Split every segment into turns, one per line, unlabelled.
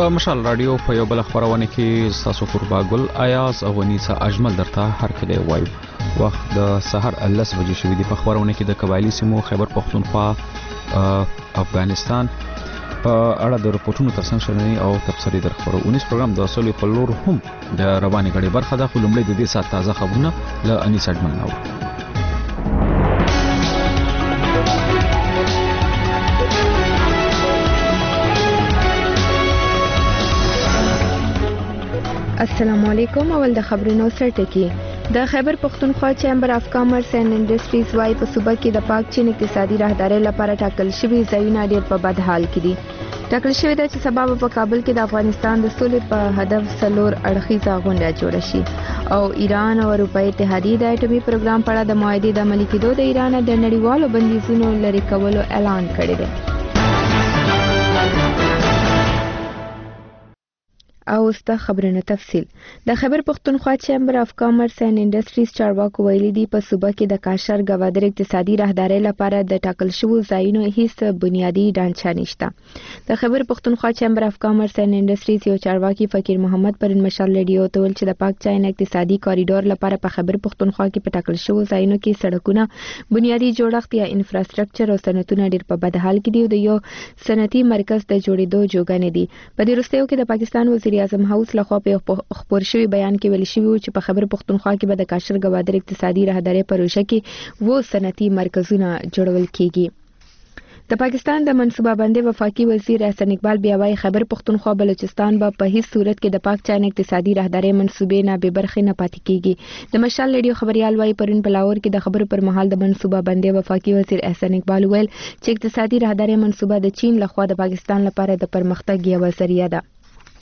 د مشال رادیو په یو بل خبرونه کې تاسو قرباګل ایاز او ونیسا اجمل درته هر کله وایو وخت د سحر 10 بجې شوې د خبرونه کې د قبایلی سیمو خیبر پختونخوا افغانستان په اړه د رپورټونو ترڅنګ شننې او تبصرې در خبرو 19 پروګرام د اصلي په لور هم د رواني غړي برخه ده خو لومړی د دې سات تازه خبرونه له انیس اجمل نو
السلام علیکم. اول د خبرونو سرټکی د خیبر پختونخوا چیمبر اف کامرس اینڈ انډستریز وايي په صوبه کې د پاک چین اقتصادي راهداري لپاره ټاکل شوی ځایونه ډېر په بد حال کې دي. ټاکل شوی دی چې سبا په کابل کې د افغانستان د سولې په هدف څلور اړخیزه غونډه جوړه شي او ایران او اروپای اتحادیه د اټومي پروګرام په اړه د معاهدې د عملي کېدو د ایران د نړیوالو بندیزونو لرې کولو اعلان کړی دی. او ستا خبرونه تفصیل. د خیبر پختونخوا چیمبر اف کامرس اینڈ انډستریز چارواکو ویلي دي په صوبه کې د کاشر گوادر اقتصادي راهداري لپاره د ټاکل شوو ځایونو هیڅ بنیادی ډانچه نشته. د خیبر پختونخوا چیمبر اف کامرس اینڈ انډستریز یو چارواکي فقیر محمد پرین مشال رادیو ته ویل چې د پاک چین اقتصادي کوریډور لپاره په خیبر پختونخوا کې په ټاکل شوو ځایونو کې سړکونه بنیادی جوړښت یا انفراستراکچر او صنعتونه ډېر په بد حال کې دي او د یو صنعتي مرکز د جوړېدو جوګه نه دي. په دې وروستیو کې د پاکستان وزیر اعظم هاوس لخوا په خبر شوی بیان کې ویل شوی چې په خیبر پختونخوا کې به د کاشر گوادر اقتصادي راهداري پروژه کې و صنعتي مرکزونه جوړول کیږي. د پاکستان د منصوبه بندي وفاقي وزیر احسن اقبال بیا وايي خیبر پختونخوا بلوچستان به په هیڅ صورت کې د پاک چین اقتصادي راهداري منصوبې نه به برخه نه پاتې کیږي. د مشال رادیو خبريال وايي پرون په لاهور کې د خبرو پر مهال د منصوبه بندي وفاقي وزیر احسن اقبال ویل چې اقتصادي راهداري منصوبه د چین لخوا د پاکستان لپاره د پرمختګ یو ذریعہ ده.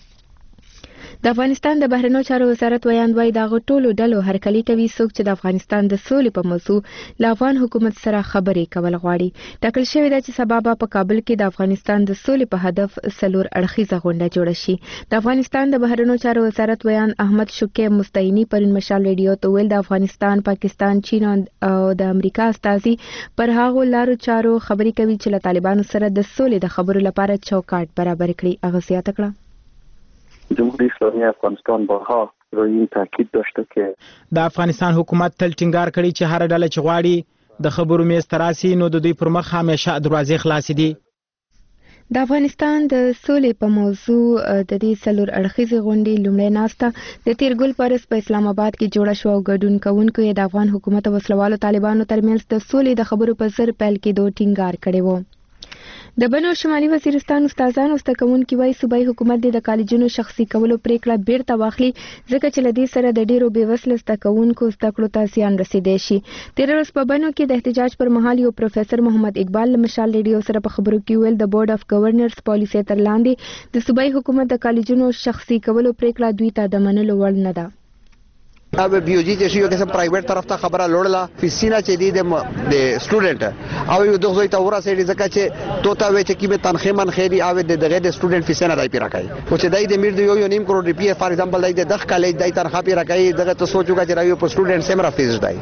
د افغانستان د بهرنیو چارو وزارت ویاندوی دا غټولو ډلو هرکلی کوي څوک چې د افغانستان د سولې په موضوع له افغان حکومت سره خبرې کول غواړي. ټاکل شوی دی چې سبا په کابل کې د افغانستان د سولې په هدف څلور اړخیزه غونډه جوړه شي. د افغانستان د بهرنیو چارو وزارت ویان احمد شوکې مستعینی پرون مشال رادیو ته ویل د افغانستان، پاکستان، چین او د امریکا استازي پر هغو لارو چارو خبرې کوي چې له طالبانو سره د سولې د خبرو لپاره چوکاټ برابر کړي. هغه زیاته کړه
جمهوری اسلامی افغانستان بارها روی این تاکید داشته که
د افغانستان حکومت تل ټینګار کړی چې هر ډله چې غواړي د خبرو میز تراسي نو د دوی پر مخ همیشه دروازې خلاصې دي.
د افغانستان د سولې په موضوع د دې څلور اړخیزې غونډې لومړی ناسته د تیرګل پرس په اسلام آباد کې جوړه شو او ګډون کوونکو یې د افغان حکومت او وسلوالو طالبانو ترمنځ د سولې د خبرو په سر پیل کېدو ټینګار کړی و. د بنو شمالي وزیرستان استادانو ستکونکي وایي صوبایي حکومت د کالجونو شخصي کولو پریکړه بیرته واخلي ځکه چې لدې سره د ډیرو بېوسله ستکونکو زدهکړو ته زیان رسیدای شي. تېره ورځ په بنو کې د احتجاج پر مهال یو پروفیسر محمد اقبال له مشال رادیو سره په خبرو کې ویل د بورډ اف گورنرز پالیسۍ تر لاندې د صوبایي حکومت د کالجونو شخصي کولو پریکړه دوی ته د منلو وړ نه ده.
अब बीओजी چې یو قسم پرایویټ طرف ته خبره لوړله فیسینا چې دی د سټوډنټ او یو دغه ته ورسې دي ځکه چې توتا وې چې کیمه تنخې من خېری او دغه د سټوډنټ فیسینا دای پیرا کوي او چې دای د میر د یو نیم کروڑ روپیه فار ایگزامپل دای د کالج دای تنخوا پیرا کوي دغه ته سوچوګه چې راوي په سټوډنټ سیمرا فیس دی.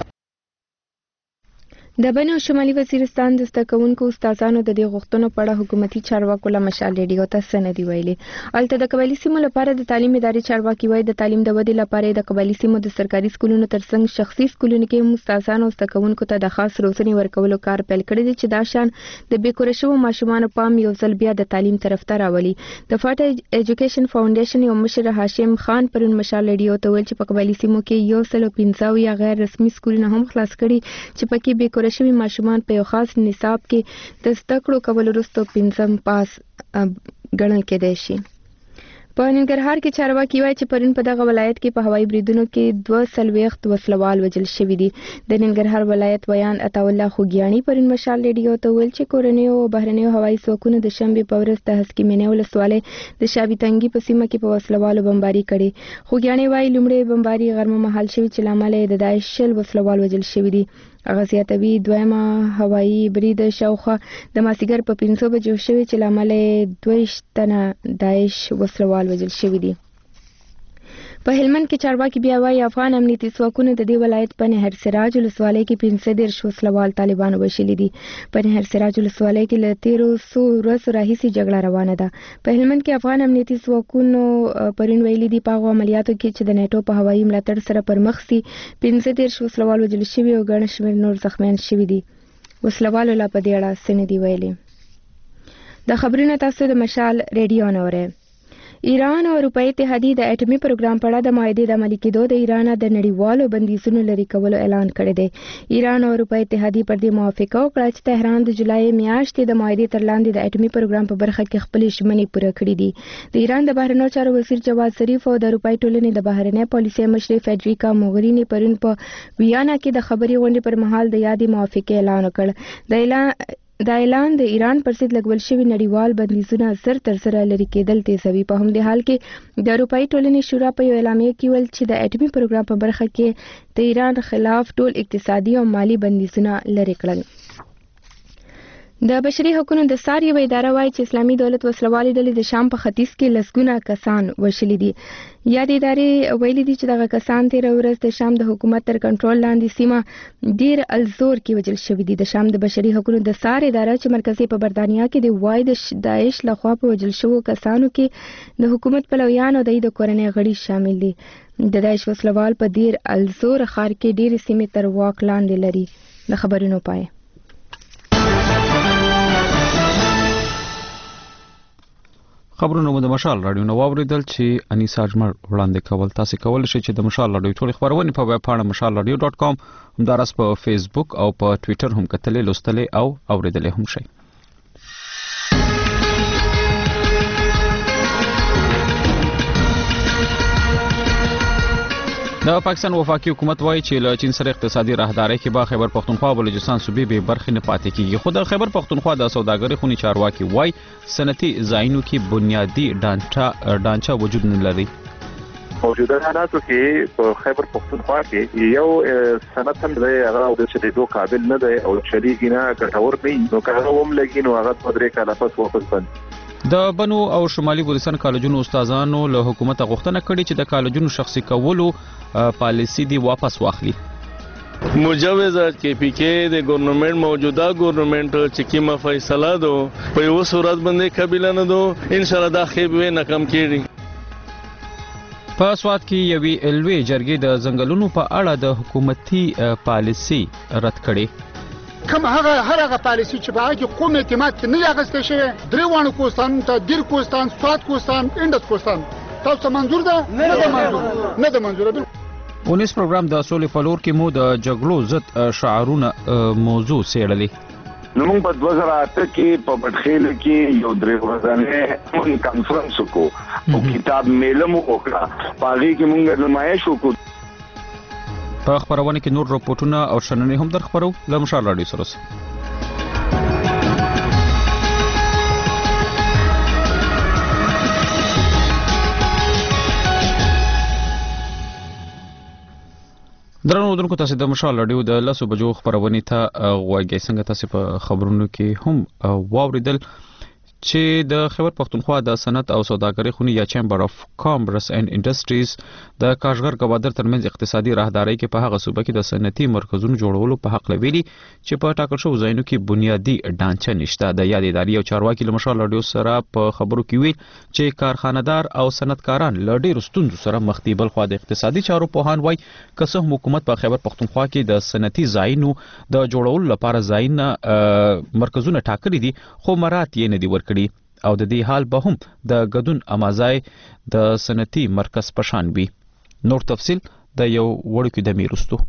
د بنو شمالي وزیرستان د ستکونکو استادانو د دې غوښتنو په اړه حکومتي چارواکو له مشال رادیو ته سندې ویلي. البته د قبایلی سیمو لپاره د تعلیم ادارې چارواکي وایي د تعلیم د ودې لپاره د قبایلی سیمو د سرکاري سکولونو ترڅنګ شخصي سکولونو کې استادانو او ستکونکو ته د خاص روزنې ورکولو کار پیل کړی دی چې دا شان د بیکوره شوو ماشومانو پام یو ځل بیا د تعلیم طرف ته راولي. د فاټ ایجوکیشن فاونډیشن یو مشر هاشم خان پرون مشال رادیو ته ویل چې په قبایلی سیمو کې 115 یا غیر رسمي سکولونه هم خلاص کړي چې پکې بیکوره شوي ماشومان په یو خاص نصاب کې د زده کړو کولو وروسته 5م پاس ګڼل کېدای شي. په ننګرهار کې چارواکي وایي چې پرون په دغه ولایت کې په هوایي بریدونو کې 240 وسلوال وژل شوي دي. د ننګرهار ولایت ویان عطا الله خوګیاڼي پرون مشال رادیو ته ویل چې کورنیو او بهرنیو هوایي ځواکونو د شنبې په ورځ د هسکي مینې ولسوالۍ د شابي تنګي په سیمه کې په وسلوالو بمباري کړې. خوګیاڼي وایي لومړی بمباري غرمه مهال شوي چې له امله یې د داعش 60 وسلوال وژل شوي دي. هغه زیاتوي دویمه هوایي برید شاوخوا د مازدیګر په 5 بجو شوي چې له امله 22 تنه داعش وسلوال وژل شوي دي. په هلمند کې چارواکي بیا وايي افغان امنیتي ځواکونو د دې ولایت په نهر سراج ولسوالۍ کې 15 وسلوال طالبان وشلي دي. په نهر سراج ولسوالۍ کې له 1300 ورځو راهیسې جګړه روانه ده. په هلمند کې افغان امنیتي ځواکونو پرون ویلي دي په هغو عملیاتو کې چې د نیټو په هوایي ملاتړ سره پر مخ سي 15 وسلوال وژل شوي او ګڼ شمېر نور زخمیان شوي دي. وسلوالو لا په دې اړه څه نه دي ویلي. د خبرونو تاسو د مشال ریډیو نه اورئ. ایران او اروپאי اتحادیه د اټومي پروګرام په اړه د معاهدې د عملي کېدو د ایران د نړیوالو بندیزونو لرې کولو اعلان کړی دی. ایران او اروپאי اتحادیه پر دې موافقه وکړه چې تهران د جولای میاشتې د معاهدې تر لاندې د اټومي پروګرام په برخه کې خپلې ژمنې پوره کړې دي. د ایران د بهرنیو چارو وزیر جواد ظریف او د اروپאי ټولنې د بهرنۍ پالیسۍ مشرې فیډریکا موغرینی پرون په ویانا کې د خبري غونډې پر مهال د یادې موافقه اعلان وکړ. د اعلان د ایران پر ضد لګول شوي نړیوال بندیزونه زر تر زره لرې کېدل تیزوي. په همدې حال کې د اروپאי ټولنې شورا په یو اعلامیه کې ویل چې د اټومي پروګرام په برخه کې د ایران خلاف ټول اقتصادي او مالی بندیزونه لرې کړل. د بشري حقوقو د سار یو اداره وایي چې اسلامي دولت وسلوالې ډلې د شام په ختیځ کې لسګونه کسان وشلي دي. یا د ادارې ویلي دي چې دغه کسان تېره ورځ د شام د حکومت تر کنټرول لاندې سیمه دیر الزور کې وژل شوي دي. د شام د بشري حقوقو د سار اداره چې مرکزي په بردانیا کې د وای د داعش لخوا په وژل شوو کسانو کې د حکومت پلویان او د کورنۍ غړي شامل دي. د داعش وسلوال په دیر الزور ښار کې ډېرې سیمې تر واک لاندې لري. د خبرونو پای.
خبرونه مو د مشال رادیو نو واوریدل چې انیسا اجمل وړاندې کول. تاسو کولای شئ چې د مشال رادیو ټول خبرونه په ویب پاڼه mashalradio.com همدارس په فیسبوک او په ټوئیټر هم کتلې لوستلې او اوریدلې هم شئ. د پاکستان وفاقي حکومت وایي چې له چین سره اقتصادي راهدارۍ کې به خیبر پختونخوا او بلوچستان صوبې به برخې نه پاتې کیږي. خو د خیبر پختونخوا د سوداګرۍ خونې چارواکي وایي صنعتي ځایونو کې بنیادی ډانچه وجود نه لري.
موجوده حالاتو کې په خیبر پختونخوا کې یو صنعت هم دی هغه د چلیدو قابل نه دی او چلیږي نه ګټور نه نو که هغه هم لګي نو هغه په 3 کاله پس واپس بند.
د بنو او شمالي ګورستان کالجونو استادانو له حکومت غوښتنه کړې چې د کالجونو شخصي کولو پالیسی دی واپس واخلي.
مجوزات کې پی کې د ګورنمنت موجوده ګورنمنت چې کیمه فیصله دو په یو صورت باندې قبل نه دو ان شاء الله دا خېبه نه کم کیږي.
په سواد کې یوې الوی جرګې د ځنګلونو په اړه د حکومتي پالیسی رد کړې.
کوم هغه پالیسی چې باغ کې قوم اعتماد نه یاغسته شوی دریوانو کوستان ته دیر کوستان سواد کوستان اندس کوستان تاسو منظور ده نه ده منظور.
اونیس پروګرام د سولې فلور کې مو د جګړو ضد شعارونه موضوع سیړلې.
نو موږ په 2008 کې په پټخیل کې یو درې ورځې کانفرنس وکړو او کتاب میله مو وکړه. پاغي کې موږ نمایش وکړو.
په خبرونه کې نور رپورټونه او شننې هم در خبرو له مشال رادیو سره. درنو ودونکو تاسو د مشال رادیو د 10 بجو خبرونه ته غوږی څنګه تاسو په خبرونو کې هم واوریدل چې د خیبر پختونخوا د صنعت او سوداګرۍ خونې یا چیمبر اف کامرس اینڈ انډستریز د کاشغر گوادر ترمنځ اقتصادي راهدارۍ کې په هغه صوبه کې د صنعتي مرکزونو جوړولو په حق لویلي چې په ټاکل شوو ځایونو کې بنیادی ډانچه نشته. د یاد ادارې او چارواکي له مشال رادیو سره په خبرو کې ویل چې کارخانه‌دار او صنعتکاران له ډېرو ستونزو سره مخ دي. بل خو د اقتصادي چارو پوهان وایي که څه حکومت په خیبر پختونخوا کې د صنعتي ځایونو د جوړولو لپاره ځایونه مرکزونه ټاکلي دي خو مراد یې نه دي ورکړي او د دې حال به هم د ګډون امازای د صنعتي مرکز پشان وي. نور تفصیل د یو وړوکی د میرستو.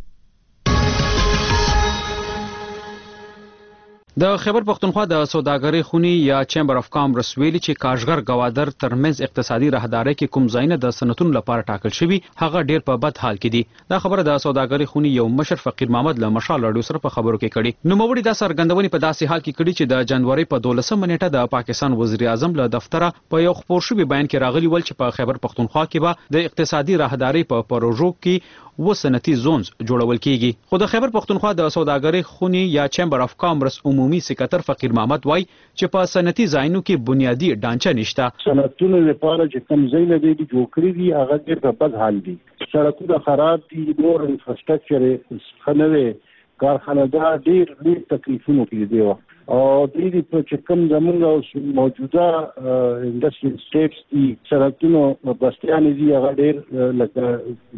د خیبر پختونخوا د سوداګرۍ خونې یا چیمبر اف کامرس ویلي چې کاشغر گوادر ترمنځ اقتصادي راهدارۍ کې کوم ځایونه د صنعتونو لپاره ټاکل شوي هغه ډیر په بد حال کې دي. دا خبره د سوداګرۍ خونې یو مشر فقیر محمد له مشال رادیو سره په خبرو کې کړي. نوموړي دا څرګندونې په داسې حال کې کړي چې د جنوري په 12 نیټه د پاکستان وزیر اعظم له دفتره په یو خبر شوی بیان کې راغلی ول چې په خیبر پختونخوا کې به د اقتصادي راهدارۍ په پروژو کې صنعتي زونز جوړول کیږي. خو د خیبر پختونخوا د سوداګرۍ خونې یا چیمبر اف کامرس عمومي عمومي سکرټر فقیر محمد وای چې په صنعتي ځایونو کې بنیادی ډانچه نشته.
صنعتونو لپاره چې کم ځایونه دي جوړ کړي دي هغه ډېر په بد حال دي. سړکونه خراب دي، نور انفراستراکچر ښه نه دی، کارخانه‌دار ډېر تکلیفونه کې دي او دې په چې کوم زمونږ موجوده انډستریل سټیټس دي سړکونو بستیانې دي هغه ډېر لکه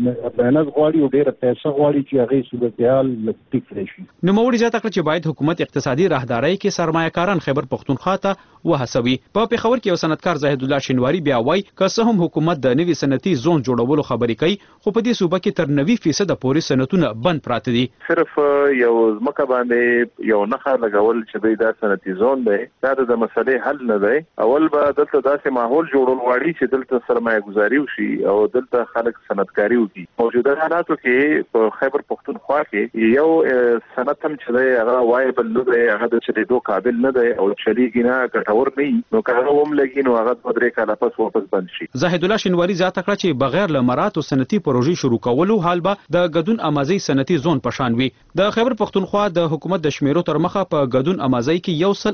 مهنت غواړي او ډېره پیسه غواړي چې هغې صورتحال ټیک کړی شي.
نوموړي زیاته کړه چې باید حکومت اقتصادي راهدارۍ کې سرمایه‌کاران خیبر پښتونخوا ته وهڅوي. په پېښور کې یو صنعتکار زاهد الله شینواری بیا وایي که څه هم حکومت د نوي صنعتي زون جوړولو خبرې کوي خو په دې صوبه کې تر 90% پورې صنعتونه بند پراته دي.
صرف یو ځمکه باندې یو نښه لګول چې دا صنعتي زون دی دا د مسلې حل نه دی. اول به دلته داسې ماحول جوړول غواړي چې دلته سرمایه گذاري وشي او دلته خلک صنعتکاري وکړي. موجوده حالاتو کې په خیبر پښتونخوا کې یو صنعت هم چې دی هغه وایبل نه دی، هغه د چلیدو قابل نه دی او چلیږي نه ګټور نه وي، نو که هغه هم لګي نو هغه 2-3 کاله پس واپس بند شي.
زاهد الله شینواری زیاته کړه چې بغیر له مراتو صنعتي پروژې شروع کولو حال به د ګدون امازۍ صنعتي زون په شان وي. د خیبر پښتونخوا د حکومت د شمیرو تر مخه په ګدون امازۍ کې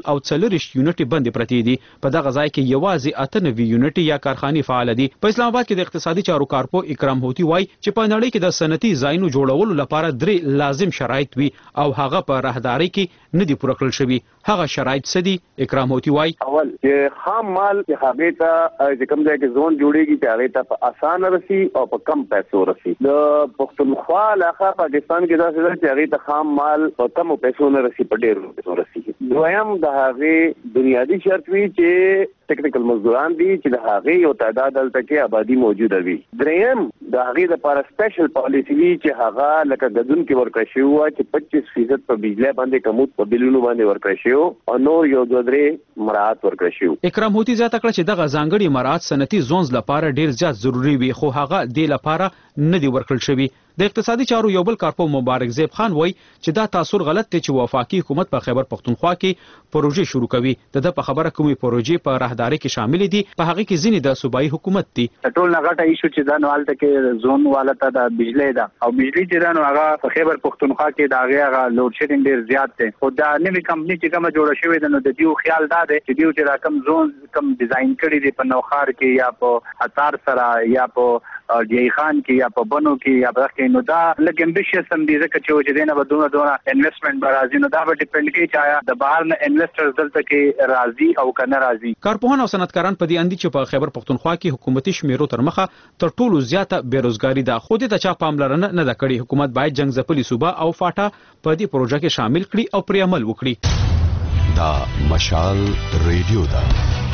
140 یونټي بندي پرتی دي. په دغه ځای کې یوازې 98 یونټي یا کارخانې فعال دي. په اسلام آباد کې د اقتصادي چارو کارپو اکرام هوتی وای چې په نړۍ کې د صنعتي ځایونو جوړولو لپاره 3 لازم شرایط وي او هغه په راهدارۍ کې نه دي پوره کړل شوي. هغه شرایط څه دي؟ اکرام هوتی وای
اول چې خام مال چې هغه ته چې کوم ځای کې زون جوړیږي چې هغه ته په اسانه رسی او په کم پیسو رسی. د پښتونخوا علاقه پاکستان کې دا څه چې هغه ته خام مال په کم پیسو نه رسی، په ډېرو پیسو رسی. دویم د هغه بنیادی شرط وی چې ټیکنیکل مزدوران دي چې د هغه یو تعداد دلته کې آبادی موجوده وي. دریم د هغه لپاره سپیشل پالیسی وی چې هغه لکه ګدون کې ورکړی شو چې 25% په بجلی باندې کموت په بلونو باندې ورکړی شو او نور یو 2-3 مراعات ورکړی شو.
اکرام هوتی زیاته کړه چې دغه ځانګړي مراعات صنعتي زونز لپاره ډیر زیات ضروری وي خو هغه د لپاره نه دی ورکړل شوی. د اقتصادي چارو یو بل کارپو مبارک زیب خان وای چې دا تاثیر غلط دی چې وفاقي حکومت په خیبر پښتونخوا کې پروژې شروع کوي. د په خبره کومې پروژې په راهدارۍ کې شامل دي، په هغه کې ځینې د صوبایي حکومت دي.
ټول نغټه ایشو چې دا نوالته کې زون والته د بجلی دا او بجلی چې دا نو هغه په خیبر پښتونخوا کې دا هغه لوډ شیډینګ ډیر زیات دی. خو دا نوې کمپنی چې کومه جوړه شوې ده نو د دیو خیال دا دی چې دیو چې را کم زون کم ډیزاین کړی دی په نوخار کې یا په اتار سره یا په جی خان کې یا په بنو کې یا برخه نو دا لکه امبیشس هم دي ځکه چې وجدي نه بدونه انویسټمنټ به راځي نو دا به ډیپند کوي چې آیا د بهر نه انویسټرز دلته کې راځي او کنه راځي.
کارپوهان او صنعتکاران په دې اندي چې په خیبر پښتونخوا کې حکومتي شمیرو تر مخه تر ټولو زیاته بیروزګاری ده. خو دې ته چا پاملرنه نه ده کړې. حکومت باید جنگ ځپلي صوبه او فاټا په دې پروژه کې شامل کړي او پرې عمل وکړي.
دا مشال ریډیو ده.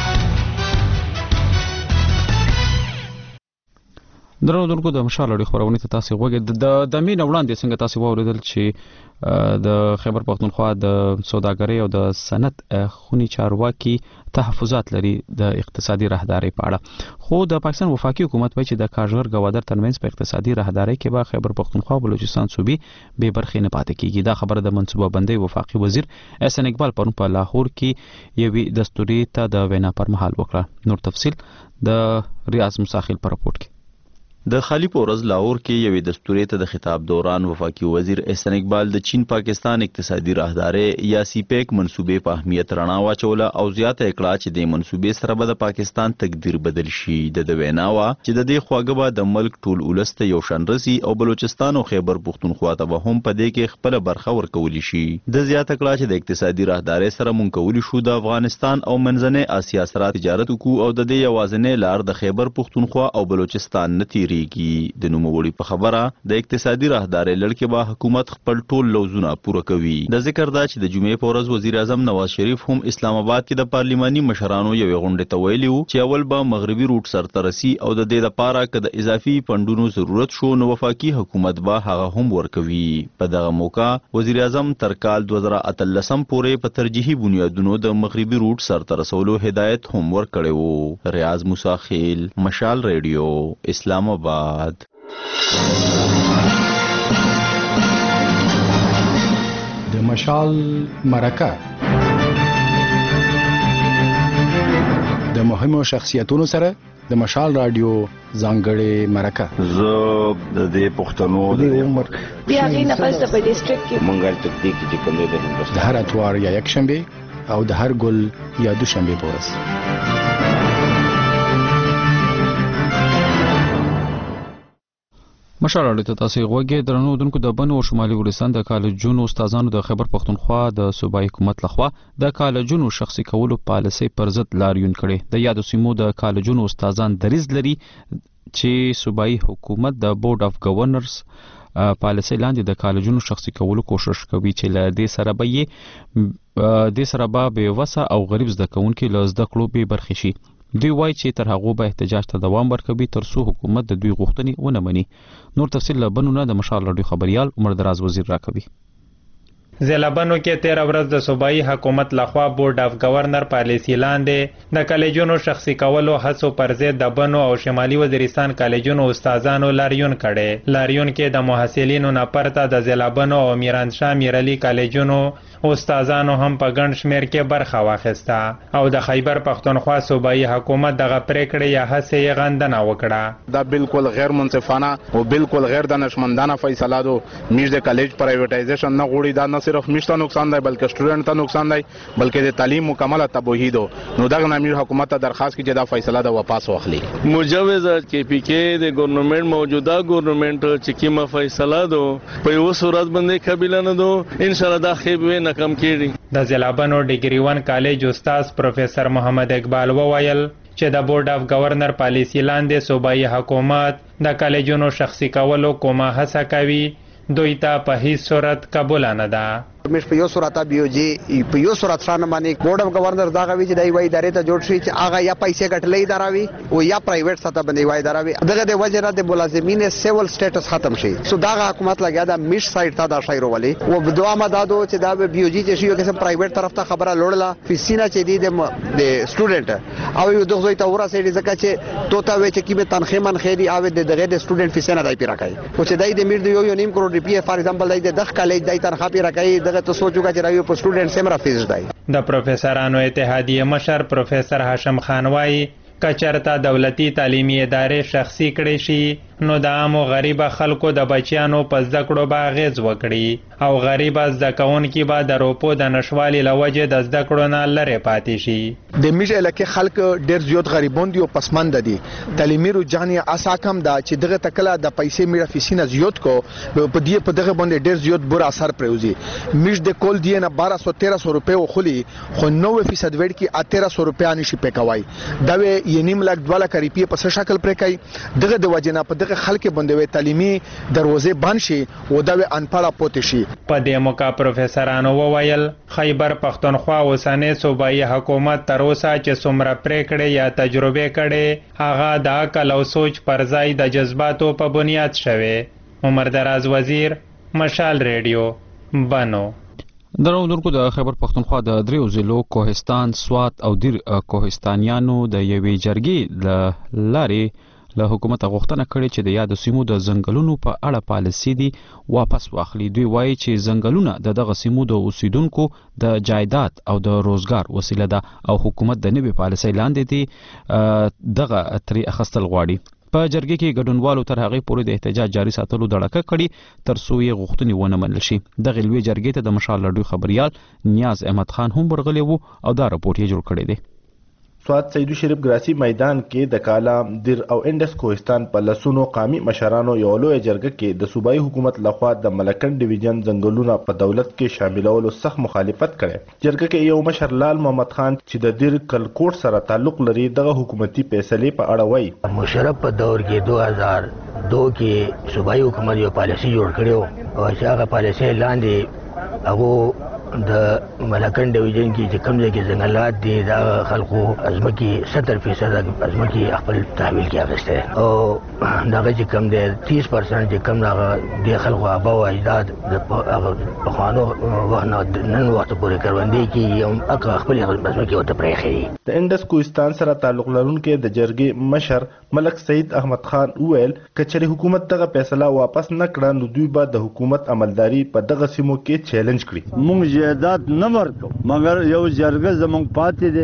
درنو دونکو د مشال اړیخ خبرونه ته تاسو غوږی د مين وړاندې څنګه تاسو واوریدل چې د خیبر پښتونخوا د سوداګرۍ او د صنعت خونی چارواکي تحفظات لري د اقتصادي راهدارۍ په اړه. خو د پاکستان وفاقي حکومت وایي چې د کارګر ګوادر ترمنځ په اقتصادي راهدارۍ کې به خیبر پښتونخوا او بلوچستان صوبې به برخې نه پاتې کیږي. دا خبره د منصوبه بندۍ وفاقي وزیر احسان اقبال پرون په لاهور کې یوې دستوري ته د وینا پر مهال وکړه. نور تفصیل د ریاض مساخیل پر رپورت کې.
د خالی پورز لاهور کې یوې دستوري ته د خطاب دوران وفاقي وزیر احسان اقبال د چین پاکستان اقتصادي راهدارۍ یا سی پیک منصوبې په اهمیت رڼا واچوله او زیاته کړه چې د منصوبې سره به د پاکستان تقدیر بدل شي. د ویناوه چې د دې خواږه به د ملک ټول ولسته یو شان رسی او بلوچستان او خیبر پښتونخوا ته به هم په دې کې خپل برخه ورکول شي. د زیاته کړه چې د اقتصادي راهدارۍ سره مونږ کولی شو د افغانستان او منځنۍ اسیا سره تجارت وکړو او د دې یوازینۍ لار د خیبر پښتونخوا او بلوچستان نه تیریږي. د نوموړي په خبره د اقتصادي راهدارۍ لړ کې به حکومت خپل ټول لوزونه پوره کوي. د ذکر دا چې د جمعې په ورځ وزیر اعظم نواز شریف هم اسلام آباد کې د پارلیماني مشرانو یوې غونډې ته ویلي وو چې اول به مغربي روټ سرته رسي او د دې لپاره که د اضافي فنډونو ضرورت شو نو وفاقي حکومت به هغه هم ورکوي. په دغه موقع وزیر اعظم تر کال 2013 پورې په ترجیحي بنیادونو د مغربي روټ سرته رسولو هدایت هم ورکړی وو. ریاض مساخیل، مشال ریډیو، اسلام آباد.
د مشال مرکه د مهمو شخصیتونو سره د مشال رادیو ځانګړې مرکه
زه د دې پښتنو د عمر
بیا غي نه پس په ډیسټریکټ کې
مونږه تکتیک چې کوم دی د
د هر اتوار یا یک شنبه او د هر ګل یا دوشنبه په ورځ.
مشال رادیو ته تاسو غوږی درنو دونکو د بنو او شمالي ګلستان د کالجونو استادانو د خیبر پختونخوا د صوبایي حکومت لخوا د کالجونو شخصي کولو پالیسي پر ضد لاریون کړي. د یادو سیمو د کالجونو استادان دریز لري چې صوبایي حکومت د بورډ اف گورنرز پالیسي لاندې د کالجونو شخصي کولو کوشش کوي چې له دې سره به وسه او غریب زده کوونکي له زده کړو به برخې شي. دوی وایي چې تر هغه به احتجاج ته دوام ورکوي تر څو حکومت د دوی غوښتنې ونه مني. نور تفصیل له بنونه د مشال رادیو خبريال عمر دراز وزیر راکوي.
زلابنو کې 13 ورځ د صوبایي حکومت لخوا بورډ اف گورنر پالیسی لاندې د کالجونو شخصي کولو هڅو پر ضد د بنو او شمالي وزیرستان کالجونو استادانو لاریون کړي. لاریون کې د محصلینو نه پرته د زلابنو او میرانشاه میرعلی کالجونو استادانو هم په ګڼ شمیر کې برخه واخیسته او د خیبر پختونخوا صوبایي حکومت دغه پریکړې یا هڅې یې غندنه وکړه.
دا بالکل غیر منصفانه او بالکل غیر دانشمندانه فیصله ده. میش د کالج پرایویټایزیشن نه غوړي دا نه صرف میش ته نقصان دی بلکې سټوډنټ ته نقصان دی بلکې د تعلیم مکمله تباہی ده. نو دغه امیر حکومت ته درخواست کیږي دا فیصله د واپس واخلي.
مجوزات کې پی کې د ګورنمنت موجوده ګورنمنت چې کیمه فیصله ده په یو صورت باندې قبیله نه ده ان شاء الله دا خیب کم کیږي.
د زلابنو ډیګری 1 کالج استاد پروفیسر محمد اقبال وویل چې د بورډ اف گورنر پالیسی لاندې صوبایي حکومت د کالجونو شخصي کولو کومه هڅه کوي دوی ته په هیڅ صورت قبول نه ده.
مش په یو صورت بیوجي په یو صورت سره باندې بورډ اف گورنر دا غوي چې دای وای ادارې ته جوړ شي چې هغه یا پیسې ګټلې اداروي او یا پرایویټ سطح باندې وای اداروي دغه د وجه نه د ملازمین سیول سټیټس ختم شي. سو دا حکومت لګیا دا میش سایت ته دا شایرو ولي او بدوا ما دادو چې دا بیوجي چې یو قسم پرایویټ طرف ته خبره لوړله فیسینا چې دی د سټوډنټ او یو دغه ته ورا سړي ځکه چې توتا وې چې کیمه تنخې من خېری او دغه د سټوډنټ فیسینا دای پیرا کوي او چې دای د میر د یو نیم کروڑ روپیه فار ایگزامپل دای د کالج دای تنخوا پیرا کوي دغه ته سوچوګه چې راوي په سټوډنټ سیمرا فیس دی.
د پروفیسورانو اتحادیه مشر پروفیسر هاشم خان وایي کچرتا دولتي تعلیمي ادارې شخصي کړي شي نو د عامو غریب خلکو د بچیانو په زده کړو به اغیز وکړي او غریب زده کوونکي به د روپو د نشوالي له وجې د زده کړو نه لرې پاتې شي.
د میش علاقې خلک ډېر زیات غریبون دي او پسمانده دي. تعلیمي رجحان یې اسا کم ده چې دغه تکله د پیسې میړه فیسینه زیات کو په دغه باندې ډېر زیات بر اثر پروزي. میش د کول دی نه 1200-1300 روپے خولي خو 90% وړ کې 1300 روپیا نشي پکوي. دا یې نیم لک 2 لک روپیه په څه شکل پرې کوي دغه د وجنه په دغه خلک باندې تعلیمي دروازې بند شي او دا انپړه پوت شي.
په دې موقع پروفیسورانو وویل خیبر پختونخوا اوسنۍ صوبایي حکومت تر اوسه چې څومره پریکړې یا تجربه کړي هغه د عقل او سوچ پر ځای د جذباتو په بنیاد شوی. عمر دراز وزیر مشال رادیو بنو.
درو دونکو د خیبر پختونخوا د دریو ضلعو کوهستان سوات او دیر کوهستانیانو د یوې جرګې لارې له حکومت غوښتنه کړې چې د یاد سیمو د ځنګلونو په اړه پالیسي دی واپس واخلي. دوی وایي چې ځنګلونه دغه سیمو د اوسیدونکو د جایداد او د روزګار وسیله ده او حکومت د نوې پالیسي لاندې دی دغه تری اخستل غواړي. په جرګې کې ګډونوالو تر هغه پورې د احتجاج جاري ساتلو دړکه کړي تر څو یې غوښتنې ونه منل شي. دغه لوی جرګې ته د مشال رادیو خبريال نیاز احمد خان هم ورغلی وو او دا راپور یې جوړ کړی دی.
سوات سیدو شریف ګراسی میدان کې د کالا دیر او انډس کوهستان په لسونو قامي مشرانو یو لوی جرګه کې د صوبایي حکومت لخوا د ملکن ډیویژن ځنګلونه په دولت کې شاملولو سخت مخالفت کړي. جرګه کې یو مشر لال محمد خان چې د دیر کلکوټ سره تعلق لري دغه حکومتي فیصلې په اړه وایي
مشرف په دور کې 2002 کې صوبایي حکومت یو پالیسي جوړ کړو او چې هغه پالیسي لاندې هغه د ملکن ډیویژن کې چې کوم ځای کې ځنګلات دي دا خلکو ازمکي 70% ازمکي خپل تحویل کې اخیسته او دغه چې کم دی 30% چې کم هغه د خلکو آبا او اجداد د پخوانو وخت نن وخت پورې کروندې کې یو اقا خپل ازمکي او تپریخي.
د انډس کوهستان سره تعلق لرونکي د جرګې مشر ملک سید احمد خان وویل کچري حکومت دغه فیصله واپس نه کړه نو دوی به د حکومت عملداري په دغه سیمو کې چیلنج کړي.
مونږ جیدات نه ورکو مګر یو جرګه زمونږ پاتې دي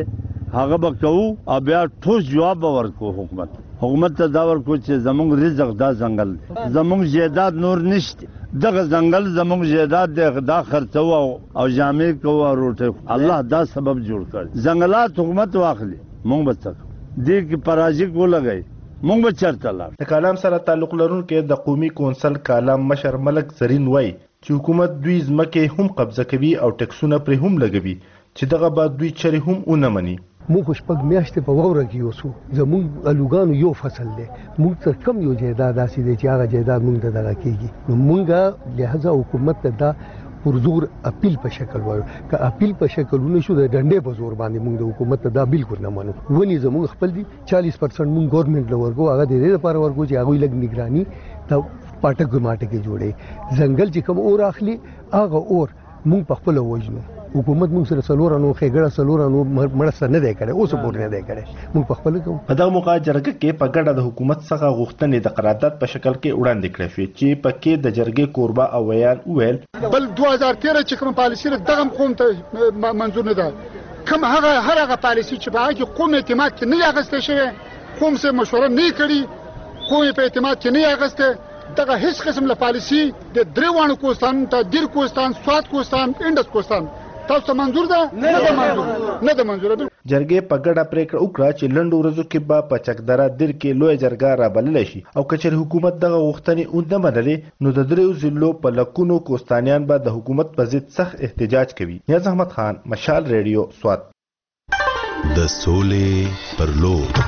هغه به کوو او بیا ټوس جواب به ورکو حکومت ته دا ورکو چې زمونږ رزق دا ځنګل دی زمونږ جیداد نور نشته دغه ځنګل زمونږ جیداد دی دا خرڅو او جامې کوو او روټۍ الله دا سبب جوړ کړ ځنګلات حکومت واخلي مونږ به څه دې کې پراجیک ولګئ مونږ به چرته لاړ
د کالام سره تعلق لرونکي د قومي کونسل کالام مشر ملک زرین وای چې حکومت دوی ځمکې هم قبضه کوي او ټکسونه پرې هم لګوي چې دغه بعد دوی چری هم ونه مني
موږ شپږ میاشتې په واوره کې اوسو زموږ الوګانو یو فصل دی موږ ته کم یو جایداد داسې دی چې هغه جایداد موږ ته دغه کېږي نو موږ لهذا حکومت ته دا پرزور اپیل په شکل وایو که اپیل په شکل ونشو د ډنډې په زور باندې موږ د حکومت ته دا بالکل نه منو ونی زموږ خپل دي 40% موږ ګورنمنت له ورکو هغه د دې لپاره ورکو چې هغوی لږ نگراني دا پاټک ماټکې جوړي ځنګل چې کوم اور اخلي هغه اور موږ په خپل وژنو حکومت موږ سره سلورانو خېګړه سلورانو مرسته نه دی کړی اوس پورې نه دی کړی موږ په خپل کوو
په دغه موقع جرګه کې په ګډه د حکومت څخه غوښتنې د قرارداد په شکل کې وړاندې کړې شوې چې پکې د جرګې کوربه او ویان وویل
بل 2013 چې کوم پالیسي دغه قوم ته منظور نه ده کوم هر هغه پالیسي چې په هغه قوم اعتماد کې نه اخیستل شوی قوم سره مشوره نه کړي قوم په اعتماد کې نه اخیسته دغه هیڅ قسم له پالیسي د دریوانو کوستان ته دیر کوستان سواد کوستان انډس کوستان تاسو منظور ده نه ده منظور
جرګې په ګډه پریکړه وکړه چې لنډو ورځو کې به په چکدره دیر کې لوی جرګه رابللی شي او کچېرې حکومت دغه غوښتنې ونه منلې نو د دریو ضلعو په لکونو کوستانیان به د حکومت په ضد سخت احتجاج کوي نیاز احمد خان مشال ریډیو سوات
د سولې پر لور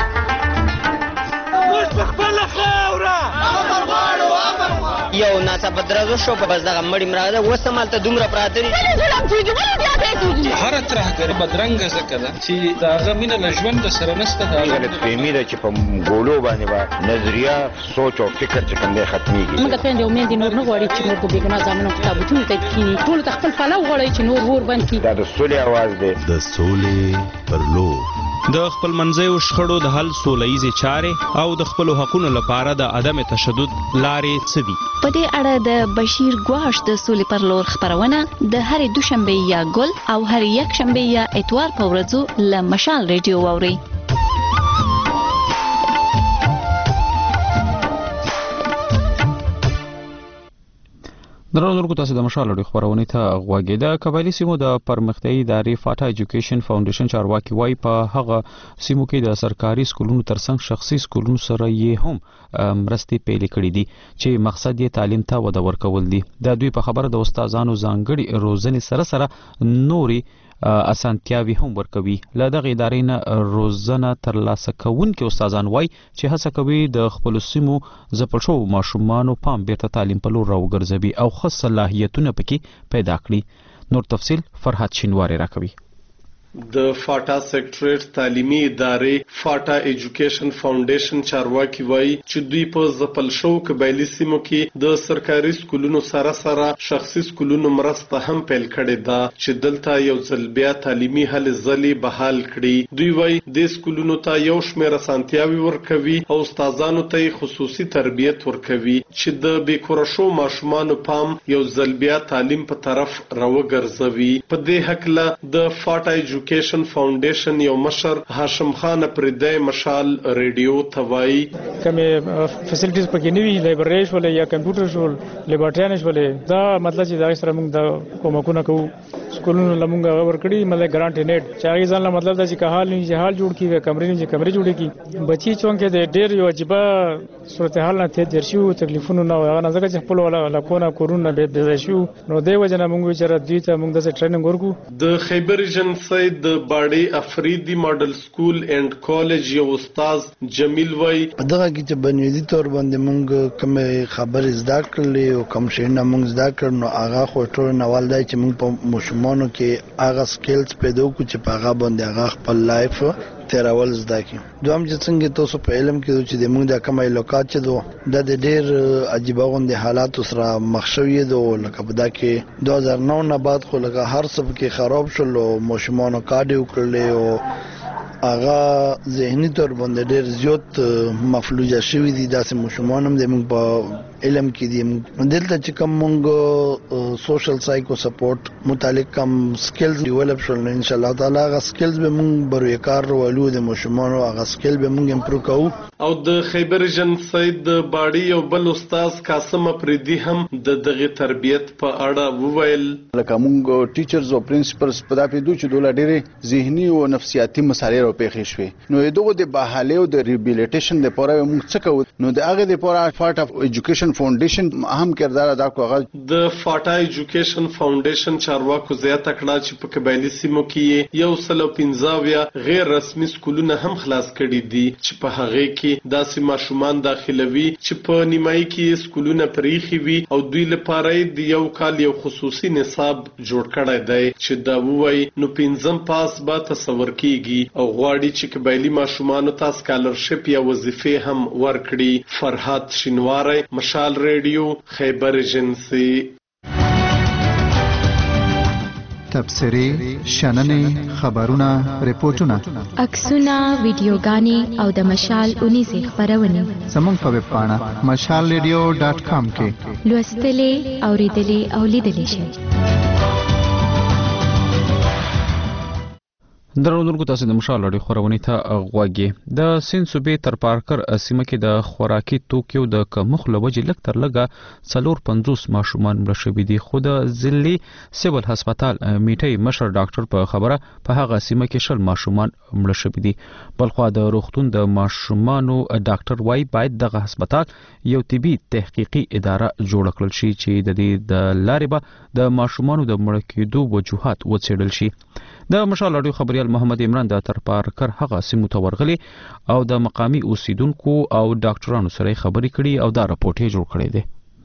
یو ناڅاپه درزو شو په بس دغه مړی مراغه ده اوس همالته دومره پراته دي
هره ترهګري بدرنګه ځکه ده چې د هغه مینه له ژوند سره نشته د
غلطفهمي ده چې په ګولو باندې به نظریه سوچ او فکر چې کوم دی ختمېږي
موږ ته د امید نور نه غواړي چې نور د بېګناه زامنو کتابتونو ته کښېني ټولو ته خپل پلو غواړي چې نور ور بند کړي
دا د سولې اواز دی
د سولې پر لور
د خپل منځیو شخړو د حل سولهییزې چارې او د خپلو حقونو لپاره د عدم تشدد لارې څه دي
په دې اړه د بشیر ګواش د سولې پر لور خپرونه د هرې دوشنبې یا ګل او هرې یکشنبې یا اتوار په ورځو له مشال ریډیو واورئ
درنو تاسو د مشال لري خبرونه ته غوږی د قبایلی سیمو د پرمختیايي ادارې فاټا ایجوکیشن فاونډیشن چارواکي وای په هغه سیمو کې د سرکاري سکولونو ترڅنګ شخصي سکولونو سره یې هم مرستې پیل کړې دي چې مقصد یې تعلیم ته وده ورکول دي د دوی په خبره د استادانو ځانګړي روزنې سره نوري اسانتیاوي هم ورکوي له دغه ادارې نه روزنه ترلاسه کوونکي استادان وای چې هڅه کوي د خپل سیمو زپل شو ماشومانو پام بیرته تعلیم په لور راوګرځوي او خاص صلاحیتونه پکې پیدا کړي نور تفصیل فرحت شینواری راکوي
د فاټا سیکټریټ تعلیمي ادارې فاټا ایجوکیشن فاونډیشن چارواکي وایي چې دوی په ځپل شو قبایلی سیمو کې د سرکاري سکولونو سره شخصي سکولونو مرسته هم پیل کړې ده چې دلته یو ځل بیا تعلیمي هلې ځلې بحال کړي دوی وایي د سکولونو ته یو شمېر اسانتیاوي ورکوي او استادانو ته خصوصي تربیت ورکوي چې د بیکوره شو ماشومانو پام یو ځل بیا تعلیم په طرف راوګرځوي په دې هکله د فاټا ایجوکیشن فاونډیشن یو مشر هاشم خان پردای مشال ریډیو توای
کومه فیسیلیټیز پکې نیوی لایبرری شول یا کمپیوټر شول لیبارټریان شول دا مطلب چې دا سره موږ د کومکونه کوو سکولونو لمونږ ورکړي مله ګرانټ نیټ چې ځان له مطلب دا چې حال نه حال جوړ کیږي کمرې نه کمرې جوړې کی بچي چونکه د ډېر یو عجيبه صورتحال نه ته درشو تکلیفونو نه هغه نه ځکه چې خپل ولا کونه کورونه به شو نو دی وجنه موږ چې را دوی ته موږ د ټریننګ ورکو
د خیبر ایجنسی د باړې افریدي ماډل سکول اینڈ کالج یو استاد جمیل وای
په دغه کې چې بنیادی تور باندې موږ کوم خبر زده کړلې او کوم شی نه موږ زده کړ نو هغه خو ټول نوال دی چې موږ په مشمانو کې هغه سکلز پیدا وکړو چې په هغه باندې هغه خپل لایف تیرول زده کی دوام چې څنګه تاسو په علم کې چې د موږ د کومه لوکات چې د ډېر عجیب غوندي حالات سره مخ شوی دي لکه په دا کې 2009 نه بعد خو لکه هر څه کې خراب شول او مشمانو کاډ وکړل او هغه ذهني تور باندې ډېر زیات مفلوجه شوی دي داسې مشمانم د موږ په علم کې دي. دلته چې کوم مونږ سوشل سایکو سپورټ متعلق کم سکلز ډیولپ شول ان شاء الله تعالی هغه سکلز به مونږ بروي کار ورولو د مشمانو هغه سکل به مونږ امپروو کوو.
او د خیبر جن سید باډي او بل استاد قاسم افریدي هم د دغه تربیت په اړه وویل.
لکه مونږ ټیچرز او پرنسپلز په دا پیدو چې دوله ډېرې ذهني او نفسیاتي مسایل او پیښې شوې نو دغه د بحالي او د ریبیلیټیشن لپاره موږ څه کوو نو د هغه لپاره فارټ اف ایجوکیشن فاونډیشن اهم کردار ادا کوي. د
فاټا ایجوکیشن فاونډیشن چارواکو زیاته کړه چې په قبایلی سیمو کې 115 غیر رسمي سکولونه هم خلاص کړي دي چې په هغه کې داسې ماشومان داخلوي چې په نیمایي کې سکولونه پریخي وي او دوی لپاره د یو کال یو خصوصي نصاب جوړ کړی دی چې دا وایي نو 15 پاس به تصور کیږي او غواړي چې قبایلی ماشومان ته سکالرشپ یا وظیفه هم ورکړي. فرحات شینواری، مشال ریډیو، خیبر ایجنسی.
تبصرې، شننې، خبرونه، ریپورتونه،
عکسونه، ویډیوګانې او د مشال اونیزې خبرونه
زموږ په ویب پاڼه mashalradio.com کې
لوستلې، اوریدلې او لیدلې شئ.
درنو تاسو د مشال اړې خبرونه ته غوږی. د سین صوبې تر پارکر سیمه کې د خوراکي توکیو د کمښت لوجې لک تر لګه 450 ماشومان مړه شوي دي خو د ضلعي سیول هسپتال میټي مشر ډاکټر په خبره په هغه سیمه کې 10 ماشومان مړه شوي دي. بلخو د روغتون د ماشومانو ډاکټر وای باید دغه هسپتال یو طبي تحقیقي اداره جوړ کړل شي چې د دې د لارې به د ماشومانو د مړه کېدو وجوهات وڅېړل شي. د مشال اړیو خبريال محمد عمران د تر پارکر هغه سیمو ته ورغلي او د مقامی اوسیدونکو او ډاکټرانو سره خبرې کړي او دا راپورټ یې جوړ کړی دی.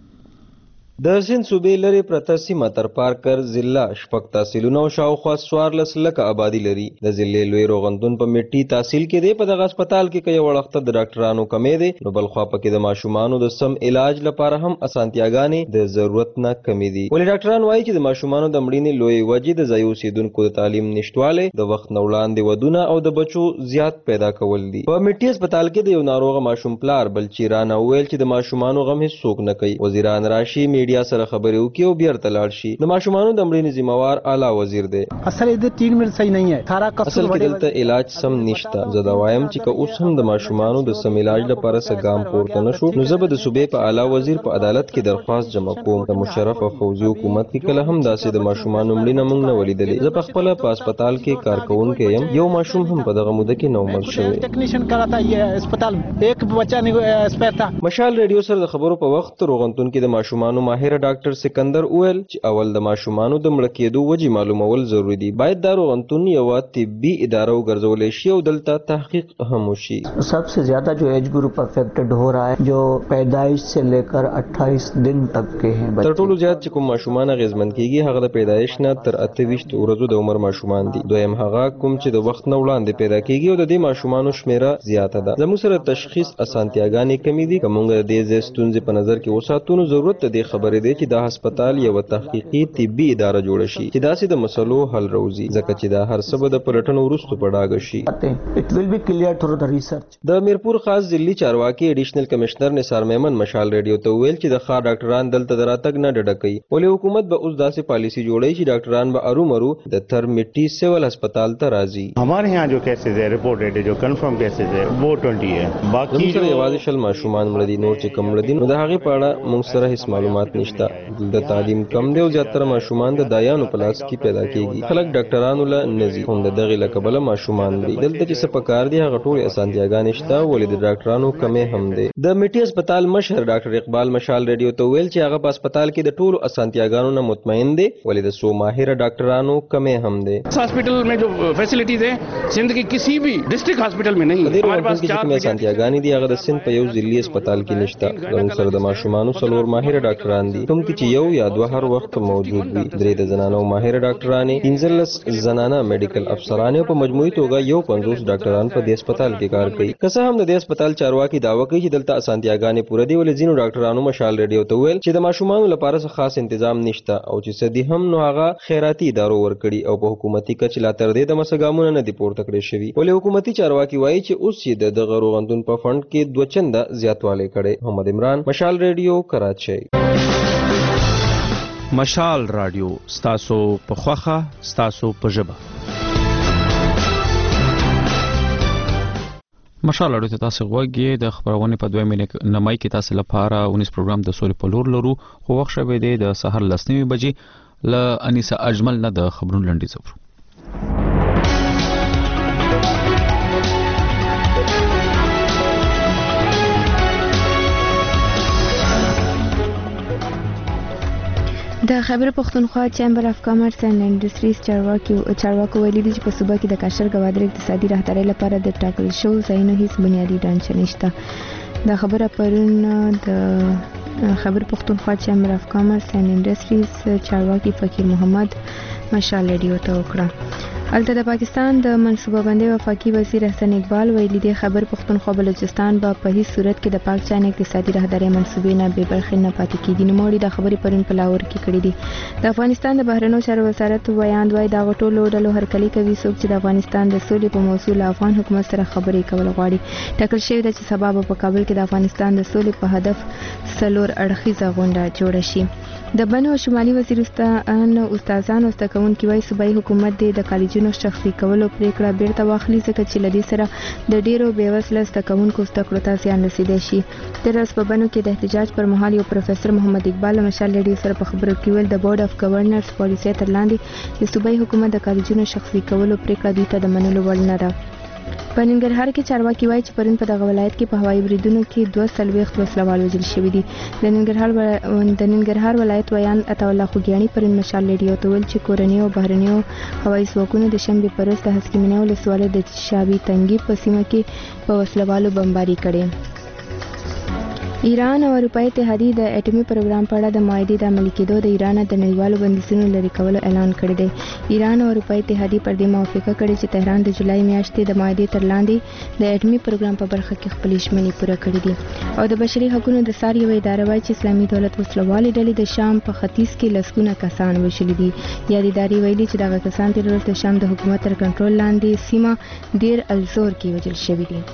د سند صوبې لري پرته سیمه تر پارکر ضلع شپږ تحصیلونه او شاوخوا 14 لکه آبادی لري. د ضلع لوی روغندون په میټي تحصیل کې دی. په دغه هسپتال کې کې وړاندې د ډاکټرانو کمې دي نو بل خو په کې د ماشومانو د سم علاج لپاره هم اسانتیاګانې د ضرورت نه کمې دي. ولې ډاکټران وایي چې د ماشومانو د مړینې لوی وجې د ځای اوسیدونکو د تعلیم نشټواله، د وخت نه وړاندې ودونه او د بچو زیات پیدا کول دي. په میټي هسپتال کې د یو ناروغ ماشوم پلار بلچیران ویل چې د ماشومانو غم هیڅ څوک نه کوي. وزیران راشي میډیا سره خبرې وکړي او بیرته لاړ شي. د ماشومانو د مړینې ذمہوار اعلی وزیر دی.
اصل دې ټریټمنټ صحیح نه ہے.
اصل کې دلته علاج سم نشته. زه دا وایم چې که اوس هم د ماشومانو د سم علاج لپاره سګام پورته نشو نو زه به د صوبې په اعلی وزیر په عدالت کې درخواست جمع کوم. د مشرف او فوزي حکومت کې کله هم داسې د ماشومانو مړینه موږ نه ولیدلې. زه په خپل په هسپتال کې کارکونکو یم. یو ماشوم هم په دغه موده کې نو مړ شوی.
ټیکنیشن کرا تھا یہ هسپتال میں ایک بچہ نہیں اسپیر تھا.
مشال ریډیو سره د خبرو په وخت روغندون کې د ماشومانو ماهر ډاکټر سکندر اویل چې اول د ماشومانو د مړه کېدو وجې معلومول ضروری دي. باید دا روغندون یو طبي اداره وګرځول شي او دلته تحقیق هم وشي.
सबसे ज्यादा जो एज ग्रुप अफेक्टेड हो रहा है जो पैदाइश से लेकर 28 दिन तक के हैं.
تر ټولو زیات چې کوم ماشومان اغیزمن کیږي هغه د پیدایش نه تر 28 ورځو د عمر ماشومان دي. دویم هغه کوم چې د وخت نه وړاندې پیدا کیږي او د دې ماشومانو شمیره زیاته ده. زموږ سره تشخیص اسانتیاګانې کمی دي. کومه د دې ستونزې په نظر کې وساتو ضرورت د خبرې دی چې د هسپتال یو تحقیقي طبي اداره جوړ شي چې داسې د مسلو حل روزي ځکه چې دا هر څه به د پلټنو وروسته په ډاګه شي.
It will be clear through the research.
د میرپور خاص ضلعي چارواکي ایډیشنل کمشنر نثار میمن مشال ریډیو ته ویل چې د ښار ډاکټران دلته دراتګ نه ډډه کوي. ولې حکومت به اوس داسې پالیسی جوړي چې ډاکټران به ارومرو د تر میټي سیول هسپتال ته راځي.
हमारे यहाँ जो केसेस है रिपोर्टेड है जो कंफर्म केसेस है वो 20 है.
باقي جو یوازې شل ماشومان مړ دي. نور چې کم مړ دي نو د هغه په اړه موږ سره هیڅ معلومات نشته. د تعلیم کم دی او زیاتره ماشومان د دایانو په لاس کې پیدا کیږي. خلک ډاکټرانو له نزي هم د دغه لکبله ماشومان دي. دلته چې څه پکار دي هغه ټول اسانتیاګانې شته ولې د ډاکټرانو کمې هم دي. د میټي هسپتال مشر ډاکټر اقبال مشال ریډیو ته ویل چې هغه په هسپتال کې د ټولو اسانتیاګانو نه مطمئن دي ولې د سو ماهر ډاکټرانو کمې هم دي.
हॉस्पिटल में जो फैसिलिटीज है सिंध के किसी भी डिस्ट्रिक्ट हॉस्पिटल में नहीं है.
हमारे पास चार اسانتیاګانې دي هغه د سند په یو ضلعي هسپتال کې نشته. زموږ سره د ماشومانو څلور ماهر ډاکټران لاندې کوم کې چې یو یا دوه هر وخت موجود وي. 3 د زنانو ماهر ډاکټرانې، 15 زنانه میډیکل افسران او په مجموعي توګه 50 ډاکټران په دې هسپتال کې کار کوي. که څه هم د دې هسپتال چارواکي دعوه کوي چې دلته اسانتیاګانې پوره دي، ولې ځینو ډاکټرانو مشال ریډیو ته ویل چې د ماشومانو لپاره څه خاص تنظیم نشته او چې څه دي هم نو هغه خیراتي ادارو ورکړي او په حکومتي کچ لا تر دې د مسګامونه نه دي پورته کړی شوی. ولې حکومتي چارواکي وایي چې اوس یې د دغه روغندون په فند کې 2 چنده زیاتوالی کړي. محمد عمران، مشال ریډیو، کراچۍ.
مشال رادیو ستاسو په خوخه، ستاسو په ژبه.
مشال رادیو ته تاسو غوږی د خبرونه په 2 نمای کې تاسو لپاره 19 پروګرام د سولې په لور لرو. خو وخت شوه د سحر 9 بجې ل انیسه اجمل نه د خبرونو لنډیز وو.
د خیبر پختونخوا چیمبر اف کامرس اینڈ انډستریز چارواکو ویلي دي چې په صوبه کې د کاشر ګوادر اقتصادي راهدارۍ لپاره د ټاکل شوو ځایونو هیڅ بنیادي ډانچه نشته. دا خبره پرون د خیبر پختونخوا چیمبر اف کامرس اینڈ انډستریز چارواکي فقیر محمد مشال ریډیو ته وکړه. البته د پاکستان د منصوبه بندۍ وفاقي وزیر حسن اقبال ویلي دی خیبر پختونخوا بلوچستان به په هیڅ صورت کې د پاک چین اقتصادي راهدارۍ منصوبې نه بې برخې نه پاتې کېږي. نوموړي دا خبرې پرون په لاهور کې کړې دي. د افغانستان د بهرنیو چارو وزارت ویاند وایي دغه ټولو ډلو هرکلي کوي څوک چې د افغانستان د سولې په موضوع له افغان حکومت سره خبرې کول غواړي. ټاکل شوی ده چې سبا به په کابل کې د افغانستان د سولې په هدف 4 اړخیزه غونډه جوړه شي. د بنو او شمالي وزیرستان استادانو استکونکي وایي صوبایي حکومت د کالجونو شخصي کولو پریکړه بیرته واخلي ځکه چې لدی سره د ډیرو بیوسله استکونکو استکړو ته زیان رسیدای شي. تر اوسه په بنو کې د احتجاج پر مهال یو پروفیسور محمد اقبال مشال ریډیو سره په خبرو کې ویل د بورډ اف گورنرز پالیسي تر لاندې د صوبایي حکومت د کالجونو شخصي کولو پریکړه دوی ته د منلو وړ نه ده. په ننګرهار کې چارواکي وایي چې پرون په دغه ولایت کې په هوایي بریدونو کې 240 وسلوال وژل شوي دي. د ننګرهار ولایت ویان عطا الله خوګیاڼي پرون مشال ریډیو ته ویل چې کورنیو او بهرنیو هوایي ځواکونو د شنبې په ورځ د هسکې ولسوالۍ د شابي تنګي په سیمه کې په وسلوالو بمباري کړې. ایران او اروپای اتحادیه د اټومي پروګرام په اړه د معاهدې د عملي کېدو د ایران د نړیوالو بندیزونو لرې کولو اعلان کړی دی. ایران او اروپای اتحادیه پر دې موافقه کړې چې تهران د جولای میاشتې د معاهدې تر لاندې د اټومي پروګرام په برخه کې خپل ژمنې پوره کړې دي. او د بشري حقوقو د سار یو اداره وایي چې اسلامي دولت وسلوالې ډلې د شام په ختیځ کې لسګونه کسان وژلي دي. یا د ادارې ویلي چې دغه کسان تر اوسه د شام د حکومت تر کنټرول لاندې سیمه ډیر الزور کې وژل شوي دي.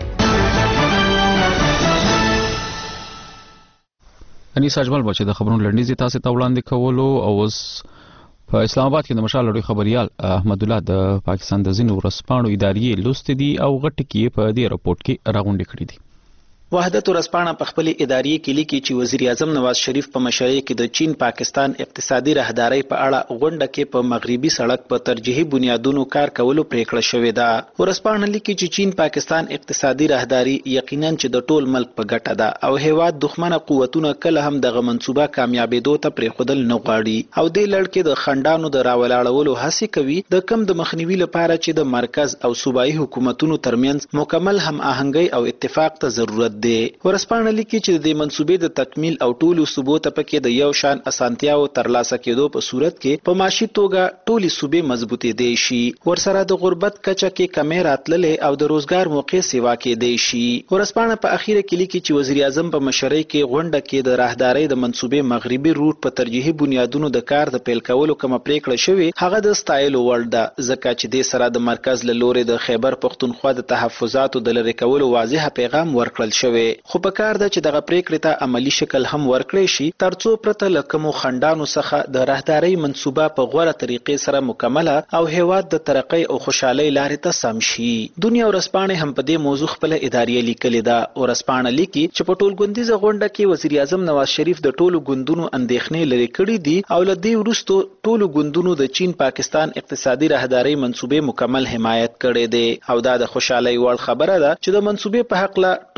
انیس اجمل بچي د خبرونو لنډیز تاسو ته وړاندې کولو او اوس په اسلام آباد کې د مشال لړۍ خبريال احمد الله د پاکستان د ځینو ورسپانو ادارې لوستې دي او غټ کې په دې راپورټ کې راغونډې کړې دي.
وحدت ورسپانه په خپل ادارې کې لیکي چې وزیر اعظم نواز شریف په مشرۍ کې د چین پاکستان اقتصادي راهدارۍ په اړه غونډه کې په مغربي سړک په ترجیحي بنیادونو کار کولو پریکړه شوې ده. ورسپانه لیکي چې چین پاکستان اقتصادي راهداري یقینا چې د ټول ملک په ګټه ده او هیواد دښمنه قوتونه کله هم دغه منصوبه کامیابېدو ته پریښودل نه غواړي او دې لړ کې د خنډانو د راولاړولو هڅې کوي د کم د مخنیوي لپاره چې د مرکز او صوبایي حکومتونو ترمنځ مکمل هم آهنګۍ او اتفاق ته ضرورت دی. ورسپانه لیکي چې د منصوبې د تکمیل او ټولو صوبو ته پکې د یو شان اسانتیاو ترلاسه کېدو په صورت کې په معاشي توګه ټولې صوبې مضبوطې دی شي. ورسره د غربت کچه کې کمې راتللې او د روزګار موقع سیوا کې دی شي. ورسپانه په اخیره کې لیکي چې وزیر اعظم په مشرۍ کې غونډه کې د راهدارۍ د منصوبې مغربي روټ په ترجیحي بنیادونو د کار د پیل کولو کومه پریکړه شوې هغه د ستایلو وړ ده ځکه چې د سره د مرکز له لوري د خیبر پختونخوا د تحفظاتو د لرې کولو واضح پیغام ورکړل شوی. خو په کار ده چې دغه پریکړې ته عملی شکل هم ورکړی شي ترڅو پرته له کومو خنډانو څخه د راهدارۍ منصوبه په غوره طریقې سره مکمله او هیواد د ترقۍ او خوشحالۍ لارې ته سم شي. دنیا ورسپانې هم په دې موضوع خپل ادارې لیکلې ده. ورسپانه لیکي چې په ټولګوندیزه غونډه کې وزیر اعظم نواز شریف د ټولو ګوندونو اندېښنې لرې کړې دي او له دې وروسته ټولو ګوندونو د چین پاکستان اقتصادي راهدارۍ منصوبې مکمل حمایت کړې ده او دا د خوشحالۍ وړ خبره ده چې د منصوبې په حق له ټولې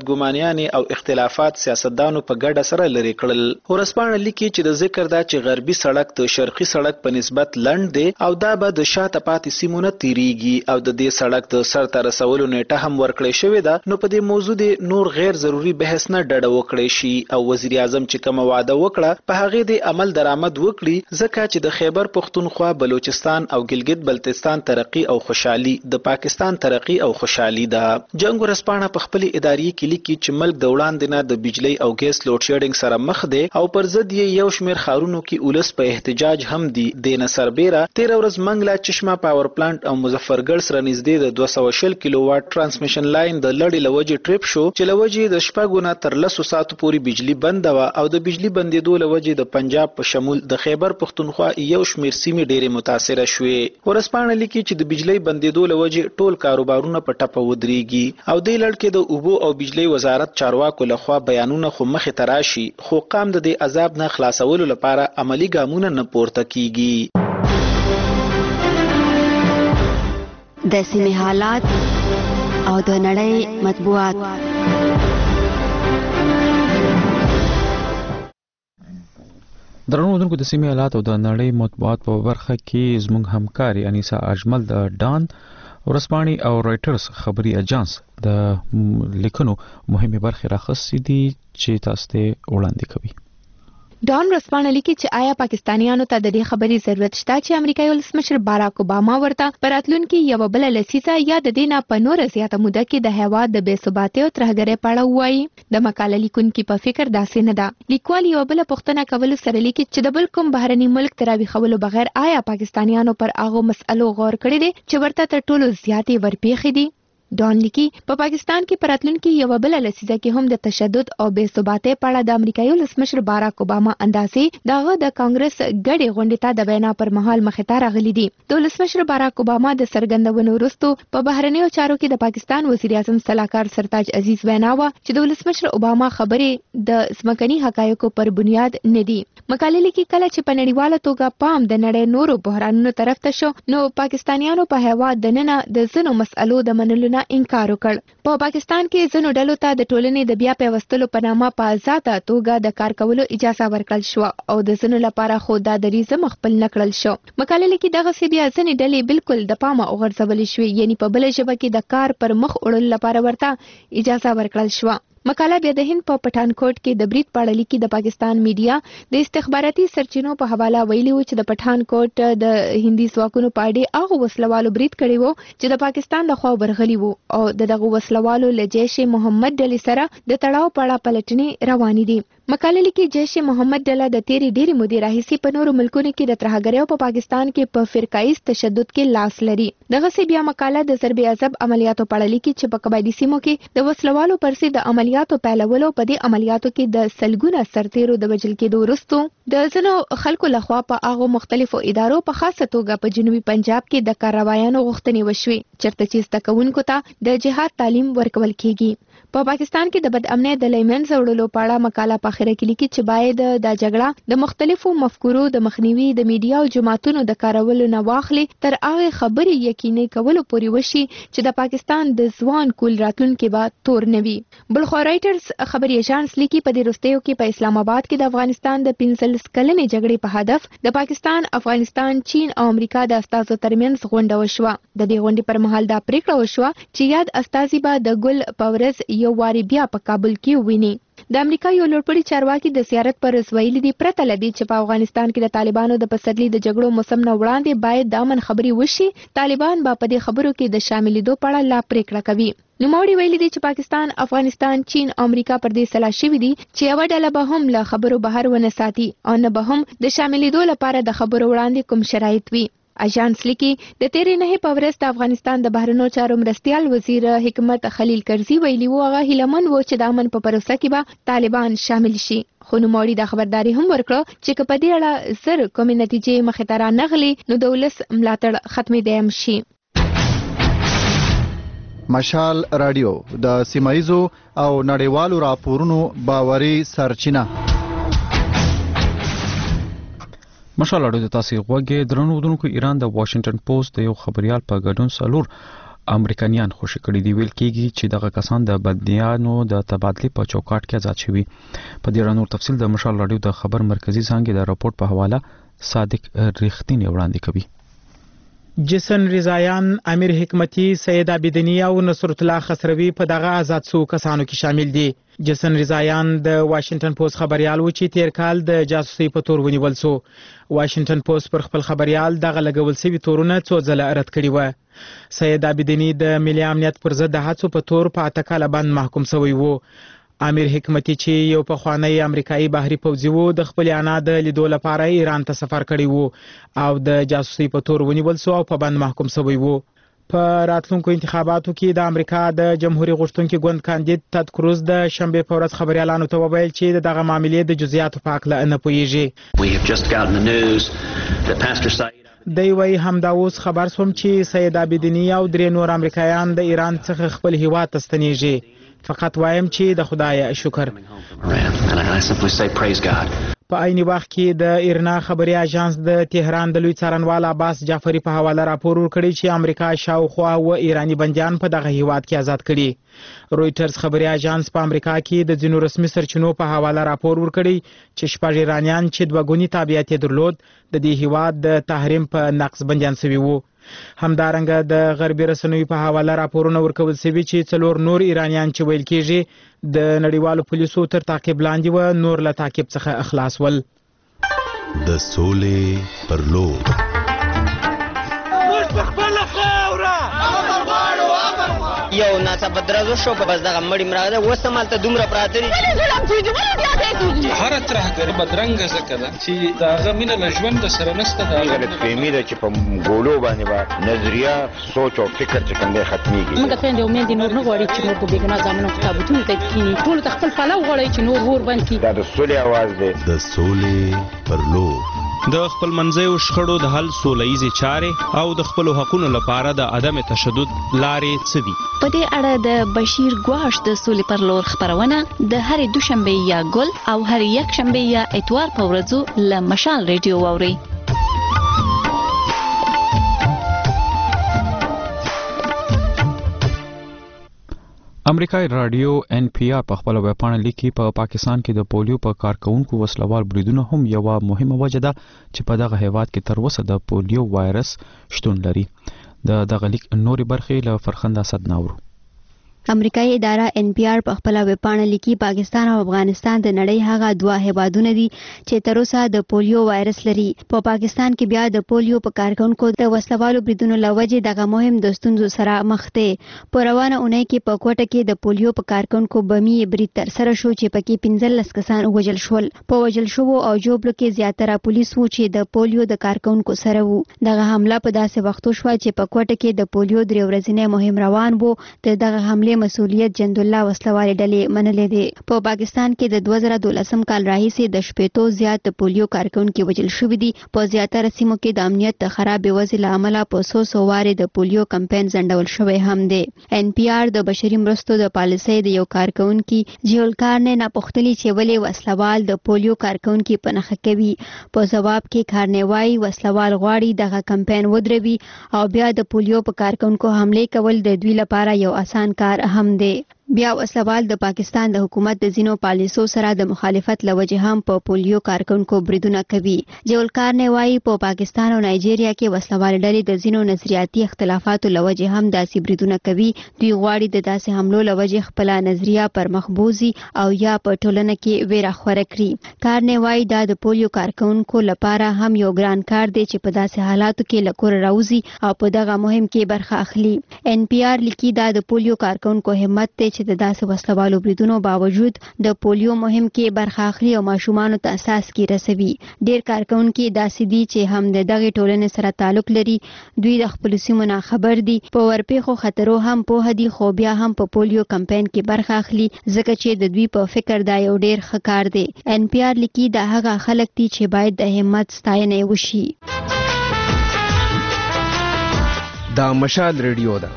بدګمانیانې او اختلافات سیاستدانو په ګډه سره لري کړل. ورسپانه لیکي چې د ذکر دا چې غربي سړک د شرقي سړک په نسبت لنډ دی او دا به د شاته پاتې سیمو نه تیریږي او د دې سړک د سر ته رسولو نیټه هم ورکړې شوې ده. نو په دې موضوع د نور غیر ضروري بحث نه ډډه وکړي شي او وزیر اعظم چې کوم وعده وکړه په هغه د عمل درآمد وکړي، ځکه چې د خیبر پختونخوا، بلوچستان او ګلګت بلتستان ترقی او خوشحالي د پاکستان ترقی او خوشحالي ده. جنگ ورسپانه په خپل اداري کې لیکي چې ملک د وړاندې نه د بجلی او ګیس لوډ شیډینګ سره مخ دی او پر ضد یې یو شمېر ښارونو کې اولس په احتجاج هم دي. د نه سربیره 13 ورځ منګلا چشمه پاور پلانټ او مظفرګړ سره نږدې د 220 کیلو واټ ترانسمیشن لاین د لړۍ لوجې ټریپ شو چې لوجې د شپږو نه تر 10 ساعتو پورې بجلی بند و او د بجلی بندېدو لوجې د پنجاب په شمول د خیبر پختونخوا یو شمېر سیمې ډېرې متاثره شوې. ورسپانه لیکي چې د بجلی بندېدو لوجې ټول کاروبارونه په ټپه ودرېږي او د لړ کې د اوبو او بجلی وزارت چارواکو لخوا بیانونه خو مخې ته راشي، خو قام د دې عذاب نه خلاصولو لپاره عملی ګامونه نه پورته کیږي.
د سیمې حالات او د نړۍ مطبوعات.
درنو اوریدونکو، د سیمې حالات او د نړۍ مطبوعات په برخه کې زموږ همکاري انیسا اجمل د ډان ورسپاني او رایټرز خبري اجانس د لیکنو مهمه برخه راخصې دي چې تاسو ته وړاندې کوي.
ډان ورسپانه لیکي چې آیا پاکستانیانو ته د دې خبرې ضرورت شته چې امریکایي ولسمشر باراک اوباما ورته په راتلونکي یوه بله لسیزه یا د دې نه په نوره زیاته موده کې د هېواد د بې ثباتۍ او ترهګرۍ په اړه ووایي؟ د مقاله لیکونکي په فکر داسې نه ده. لیکوال یوه بله پوښتنه کولو سره لیکي چې د بل کوم بهرني ملک تر راویښولو بغیر آیا پاکستانیانو پر هغو مسئلو غور کړی دی چې ورته تر ټولو زیاتې ورپېښې دي؟ ډان لیکي په پاکستان کې په راتلونکي یوه بله لسیزه کې هم د تشدد او بې ثباتۍ په اړه د امریکایي ولسمشر باراک اوباما اندازې دغه د کانګرس ګډې غونډې ته د وینا پر مهال مخې ته راغلي دي. د ولسمشر باراک اوباما د څرګندونو وروسته په بهرنیو چارو کې د پاکستان وزیر اعظم سلاکار سرتاج عزیز وینا وه چې د ولسمشر اوباما خبرې د ځمکني حقایقو پر بنیاد نه دي. مقالې لیکي کله چې په نړیواله توګه پام د نړۍ نورو بحرانونو طرف ته شو نو پاکستانیانو په هېواد دننه د ځینو مسئلو د منلو نه انکار وکړ. په پاکستان کې ځینو ډلو ته د ټولنې د بیا پیوستلو په نامه په آزاده توګه د کار کولو اجازه ورکړل شو او د ځینو لپاره خو دا دریځ خپل نه کړل شو. مقاله لیکي دغسې بیا ځینې ډلې بالکل د پامه وغورځولې شوې، یعنی په بله ژبه کې د کار پر مخ وړلو لپاره ورته اجازه ورکړل شوه. مقاله بیا د هند په پټانکوټ کې د برید په اړه لیکي د پاکستان میډیا د استخباراتي سرچینو په حواله ویلي و چې د پټانکوټ د هندي ځواکونو په اړه هغه وسلوالو برید کړی و چې د پاکستان لخوا ورغلي وو او دغه وسلوالو له جیش محمد ډلې سره د تړاو په اړه پلټنې روانې دي. مقاله لیکي جیش محمد ډله د تیرې ډېرې مودې راهیسې په نورو ملکونو کې د ترهګریو په پاکستان کې په فرقایز تشدد کې لاس لري. دغسې بیا مقاله د ضرب عذاب عملیاتو په اړه لیکي چې په قبایلي سیمو کې د وسلوالو پر ضد د عملیاتو پیلولو په دې عملیاتو کې د سلګونه سرتیرو د وژل کېدو وروسته د ځینو خلکو لخوا په هغو مختلفو ادارو په خاصه توګه په جنوبي پنجاب کې د کاروایانو غوښتنې وشوې چېرته چې زده کوونکو ته د جهاد تعلیم ورکول کېږي. په پاکستان کې د بد امنۍ د لیمنځه وړلو په اړه مقاله په اخره کې لیکي چې باید دا جګړه د مختلفو مفکورو د مخنیوي د میډیا او جماعتونو د کارولو نه واخلي تر هغې خبرې یقیني کولو پورې وشي چې د پاکستان د ځوان کول راتلونکي به تور نه وي. بلخوا رایټرز خبري اژانس لیکي په دې وروستیو کې په اسلام آباد کې د افغانستان د 15 کلنې جګړې په هدف د پاکستان، افغانستان، چین او امریکا د استازو ترمنځ غونډه وشوه. د دې غونډې پر مهال دا پریکړه وشوه چې یاد استازي به د ګل په ورځ یو واري بیا په کابل کې ویني. د امریکا یو لوړپوړي چارواکي د زیارت پر ویلي دي پرته له دې چې په افغانستان کې د طالبانو د پسرلي د جګړو موسم نه وړاندې باید د امن خبرې وشي. طالبان به په دې خبرو کې د شاملېدو په اړه لا پریکړه کوي. نوموړي ویلي دي چې پاکستان، افغانستان، چین او امریکا پر دې سلا شوي دي چې یوه ډله به هم له خبرو بهر ونه ساتي او نه به هم د شاملېدو لپاره د خبرو وړاندې کوم شرایط وي. اژانس لیکي د تیرې نهې په ورځ د افغانستان د بهرنیو چارو مرستیال وزیر حکمت خلیل کرزي ویلي و هغه هیلهمن و چې د امن په پروسه کې به طالبان شامل شي. خو نوموړي دا خبرداري هم ورکړه چې که په دې اړه زر کومې نتیجې مخې ته رانغلي نو د ولس ملاتړ ختمېدی هم شي.
مشال رادیو د سیمایزو او نړیوالو راپورونو باوري سرچینه.
مشال اړو د تاسو غوږی درنو ودونکو ایران د واشنگټن پوسټ د یو خبريال په ګډون 4 امریکایان خوشی کړي دی. ویل کېږي چې دغه کسان د بندیانو د تبادله په چوکاټ کې آزاد شوي. په دې اړه نور تفصیل د مشال رادیو د خبر مرکزی څنګه د راپورټ په حواله صادق ریښتینی وړاندې کوي.
جسن رضایان، امیر حکمتي، سید عابدینی او نصرت الله خسروی په دغه آزاد شو کسانو کې شامل دي. جسن رضایان د واشنگټن پوسټ خبريال و چې تیر کال د جاسوسي په تور ونیول شو. واشنگټن پوسټ پر خپل خبريال دغه لګول شوی تورونه څو ځله رد کړي و. سید عابدینی د ملي امنیت پر ضد د هڅو په تور په اټکل باندې محکوم شوی و. امیر حکمتي چې یو پخوانی امریکایي بحري پوځي و د خپل انا د لیدو لپاره ایران ته سفر کړی و او د جاسوسي په تور ونیول شو او په باندې محکوم شوی و. په راتلونکو انتخاباتو کې د امریکا د جمهوریت غوښتونکي ګوند کاندید تد کروز د شنبه په ورځ خبريالانو ته وویل چې دغه معاملې د جزئیاتو په اړه نه پوهیږي. دی وی همدا اوس خبر سوم چې سید عابدینی او درې نور امریکایان د ایران څخه خپل هیواد ته ستنیږي. فقط وایم چې د خدای شکر. په عین وخت کې د ایرنا خبري اژانس د تهران د لوی څارنوال عباس جعفری په حواله راپور ورکړی چې امریکا شاوخوا و ایرانی بنديان په دغه هیواد کې آزاد کړي. رويټرز خبري اژانس په امریکا کې د ځینو رسمي سرچینو په حواله راپور ورکړی چې شپږ ایرانیان چې دوه ګونی تابعیت درلود د دې هیواد د تحریم په نقص بنديان شوي وو. همدارنګه د غربي رسنیو په حواله راپورونه ورکول شوي چې څلور نور ایرانیان چې ویل کېږي د نړیوالو پولیسو تر تعقیب لاندې و نور له تعقیب څخه اخلاص ول.
د سولې پر لور
یو ناڅاپه درزو شو که بس دغه مړی مراده اوس همالته دومره پراته دي
هره ترهګري بدرنګه ځکه ده چې د هغه مینه له ژونده سره نشته. د
غلطفهمي ده چې په ګولو باندې به نظریه سوچ او فکر چې کوم دی ختمیږي.
موږ خویندې او میندې نور نه غواړي چې موږ په بېګناه زامنو تابوتونو ته کښېني. ټولو ته خپل پلو غواړي چې نور اور بند کړي.
دا د سولې اواز دی.
د سولې پر لور
د خپل منځیو شخړو د حل سولهییزې چارې او د خپلو حقونو لپاره د عدم تشدد لارې څه دي؟
په دې اړه د بشیر ګواش د سولې پر لور خبرونه د هرې دوشنبه یا ګل او هرې یکشنبه یا اتوار په ورځو له مشال ریډیو واورئ.
امریکای رادیو NPR په خپل ویبپاڼه لیکي په پاکستان کې د پولیو په کارکونکو وسلوال بریدونه هم یو مهمه وجه ده چې په دغه هیواد کې تر اوسه د پولیو وایرس شتون لري. دغه لیک نوري برخې له فرخنده صدناورو.
امریکایي اداره NPR په خپل ویبپاڼه لیکي پاکستان او افغانستان د نړۍ هغه دوه هیوادونه دي چې تر اوسه د پولیو وایرس لري. په پاکستان کې بیا د پولیو په کارکونکو د وسلوالو بریدونو لوجه دغه مهم د ستونزو سره مخ دي. په روانه اونۍ کې په کوټه کې د پولیو په کارکونکو بمی برید تر سره شو چې پکې 15 کسان وژل شول. په وژل شو او جوړ کې زیاتره پولیس وو چې د پولیو د کارکونکو سره وو. دغه حمله په داسې وختو شو چې په کوټه کې د پولیو 3 ورځې مهم روان وو. دغه حمله مسؤلیت جند الله وسلوال ډلې منلې دي. په پاکستان کې د 2012 کال راهیسې د شپېتو زیات پولیو کارکونکو وژل شوي دي. په زیاتره سیمو کې د امنیت د خراب وضع له امله په 100 وارې د پولیو کمپاین ځنډول شوی هم دی. NPR د بشري مرستو د پالیسۍ د یو کارکونکو جیولکارنې نه پوښتنې چې ولې وسلوال د پولیو کارکونکو په نخښه کوي. په جواب کې کارنوای وسلوال غواړي دغه کمپاین ودروي او بیا د پولیو په کارکونکو حمله کول د دوی لپاره یو آسان کار هم دی. بیا وسلوال د پاکستان د حکومت د زینو پالیسو سره د مخالفت لوجه هم په پولیو کارکونکو بریدونه کوي. جیولکارنې وایي په پاکستان او نایجیریا کې وسلوال ډلې د زینو نظریاتي اختلافاتو لوجه هم داسې بریدونه کوي. دوی غواړي د داسې حملو لوجه خپل نظریه پر مخ بوزي او یا په ټولنه کې ویره خوره کړي. کارنې وایي دا د پولیو کارکونکو لپاره هم یو ګران کار دی چې په داسې حالاتو کې له کوره راوځي او په دغه مهم کې برخه اخلي. NPR لیکي دا د پولیو کارکونکو همت دی چې د داسې وسلوالو بریدونو باوجود د پولیو مهم کې برخه اخلي او ماشومانو ته اساس کې رسوي. ډیر کارکونکو داسې دي چې هم د دغه ټولنې سره تعلق لري. دوی د خپل سیمو نه خبر دي. په ورپېخو خطرو هم په هدي خو بیا هم په پولیو کمپاین کې برخه اخلي ځکه چې د دوی په فکر دا یو ډیر ښه کار دی. NPR لیکي دا هغه خلک دي چې باید د همت ستاینه وشي.
دا مشال ریډیو ده.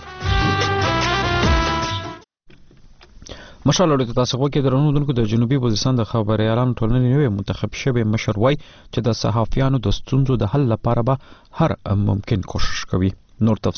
مشال اړیکو تاسو کې درنو دونکو د جنوبي وزیرستان د خبريالانو ټولنې نوې منتخب شوی مشر وای چې د صحافیانو د ستونزو د حل لپاره به هر ممکن کوشش کوي. نور تفصیل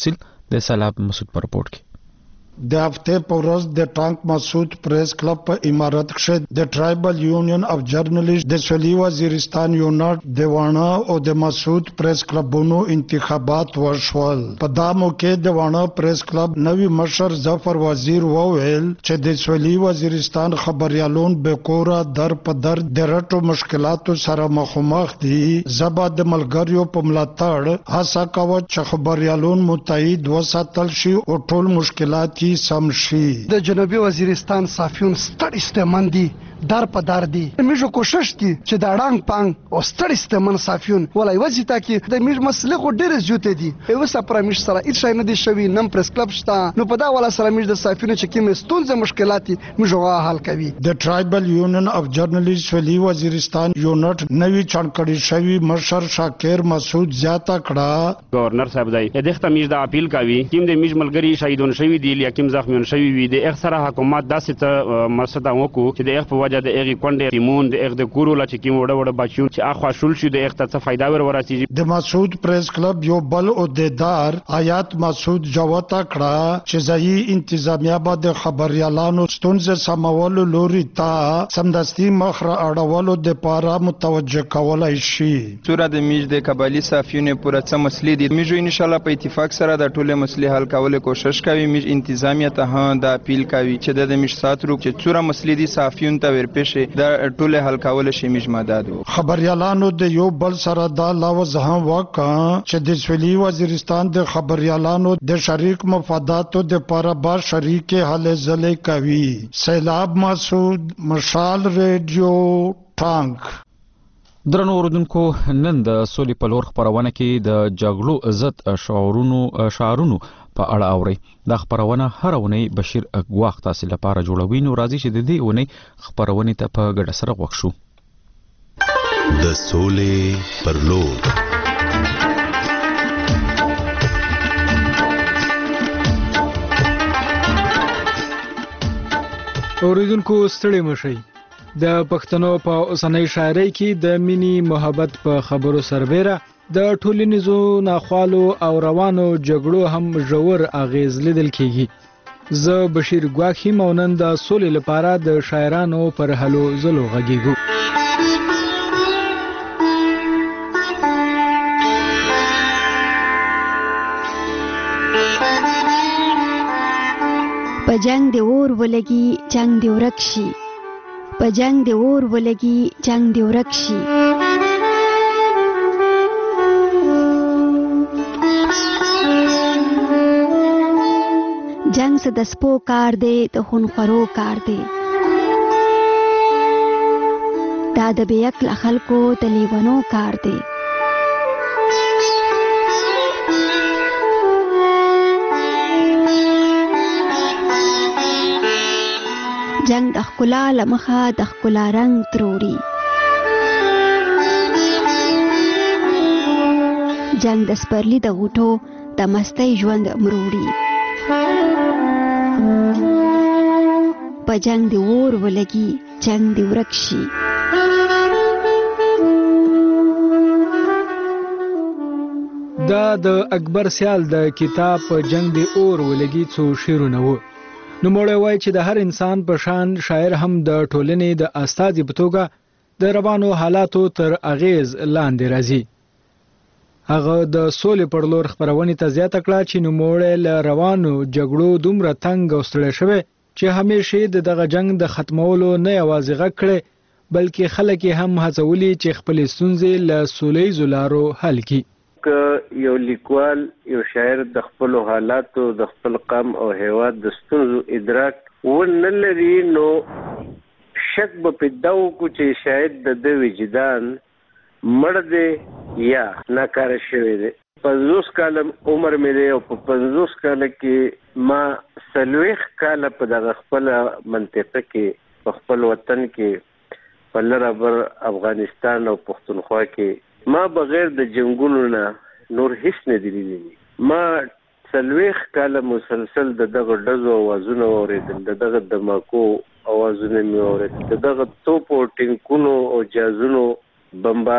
د سلام مسعود پر رپورت کې
د هفته په ورځ د ټانک مسعود پریس کلب په امارت کې د ټرایبل یونین اف جرنالست د سولي وزیرستان یونټ د وانه او د مسعود پریس کلبونو انتخابات وشول. په دا موقع د وانه پریس کلب نوی مشر ظفر وزیر وویل چې د سولي وزیرستان خبريالون به کورا در په در د رټو مشکلاتو سره مخامخ دي. زبا د ملګریو په ملاتړ هڅه کوي چې خبريالون متحد وساتل شي او ټول مشکلات سمشي.
د جنوبي وزیرستان صافیون ستړي ستمن دي در په در دي. میجو کوشش کی چې د اړنګ پنګ او ستړي ستمن صافیون ولای وځي تا کې د میج مسلې خو ډېر زیاتې دي. اوسه پرمیش سره هیڅ شي نه دي شوی نم پریس کلب شته نو په دا ولا سره میج د صافیون چې کوم ستونزې مشکلات میجو حل کوي.
د ټرایبل یونین اف جرنالست سولي وزیرستان یونټ نوی چانکړی شوی مشر شاکر مسعود زیاته کړه.
گورنر صاحب دای دغه میج د اپیل کوي کیم د میج ملګری شهیدون شوی دی یا کیم زخمیون شوی وي د اکثره حکومت داسې ته مرسته وکړو چې د په وجه د اغي کونډه تیمون د اغ د کورو لا چې کیم وړه بچو چې اخوا شول شي د اغ ته فائدہ ورسیږي. د
مسعود پریس کلب یو بل عہدیدار آیات مسعود جوته کړه چې ځای انتظامیه به د خبريالانو ستونزې سمولو لوري ته سمدستي مخره اړولو د پاره متوجه کولای شي.
سوره د میج د قبایلی صافیونه پوره څه مسلې دي میجو ان شاء الله په اتفاق سره د ټوله مسلې حل کولو کوشش کوي. میج انتظامیه ته د اپیل کوي چې د میج ساترو چې څوره مسلې دي صافیون ته ورپېښ د ټوله حل کول شي میج مدد
خبريالانو د یو بل سره د لوز هم وکړه چې د سولي وزیرستان د خبريالانو د شریک مفاداتو د لپاره با شریک حل زلې کوي. سیلاب مسعود مشال ریډیو ټانک.
درنو اوردونکو نن د سولي په لور خبرونه کې د جګړو عزت شعارونو په اړه اوري. دا خبرونه هر ونی بشیر اګواخ تاسو لپاره جوړوي نو راځي چې د دې ونی خبرونه ته په ګډه سره وښو.
د سولې پر لور
اوریدونکو ستړي مشي د پښتنو په اوسنۍ شاعرۍ کې د مینی محبت په خبرو سربېره د ټولنیزو ناخوالو او روانو جګړو هم ژور اغیز لیدل کیږي. زه بشیر ګواخی مونن د سولې لپاره د شاعرانو پر هلو زلو غږیږو.
په جنگ دی اور ولګي جنگ دی ورک شي په جنگ دی اور ولګي جنگ دی ورک شي جنگ څه د سپو کار دی د خونخورو کار دی دا د بې عقله خلکو د لیونو کار دی جنگ د ښکلا له مخه د ښکلا رنګ تروړي جنگ د سپرلي د غوټو د مستۍ ژوند مروړي په جنگ دی اور ولګي جنگ دی ورک شي
دا د اکبر سیال د کتاب په جنگ دی اور ولګي څو شعرونه وو. نو موږ وایي چې د هر انسان په شان شاعر هم د ټولنې د استازي په توګه د روانو حالاتو تر اغیز لاندې راځي. هغه د سولې پر لور خبرونه ته زیاته کړه چې نو موږ له روانو جګړو دومره تنګ او ستړي شوه چې همیشه دغه جنگ د ختمولو نه یوازې غږ کړي بلکې خلک هم هڅولي چې خپل ستونزې له سولې لارو حل کړي.
یو لیکوال یو شاعر د خپل حالاتو د خپل قوم او هیواد د ستونزو ادراک ونلري نو شک به پیدا وکړي چې شاید د وجدان مړ دی یا ناکاره شوی دی. 50 کال عمر مې دی او په 50 کال کې ما 40 کال په دغه خپل منطقه کې په خپل وطن کې په لربر افغانستان او پښتونخوا کې ما بغیر د جنگونو نه نور هیڅ نه دی لیدلی. ما 40 کال مسلسل دغه ډزو اوازونه اوریدل دغه دماکو اوازونه مې اوریدل دغه توپ او ټینکونو او جازونو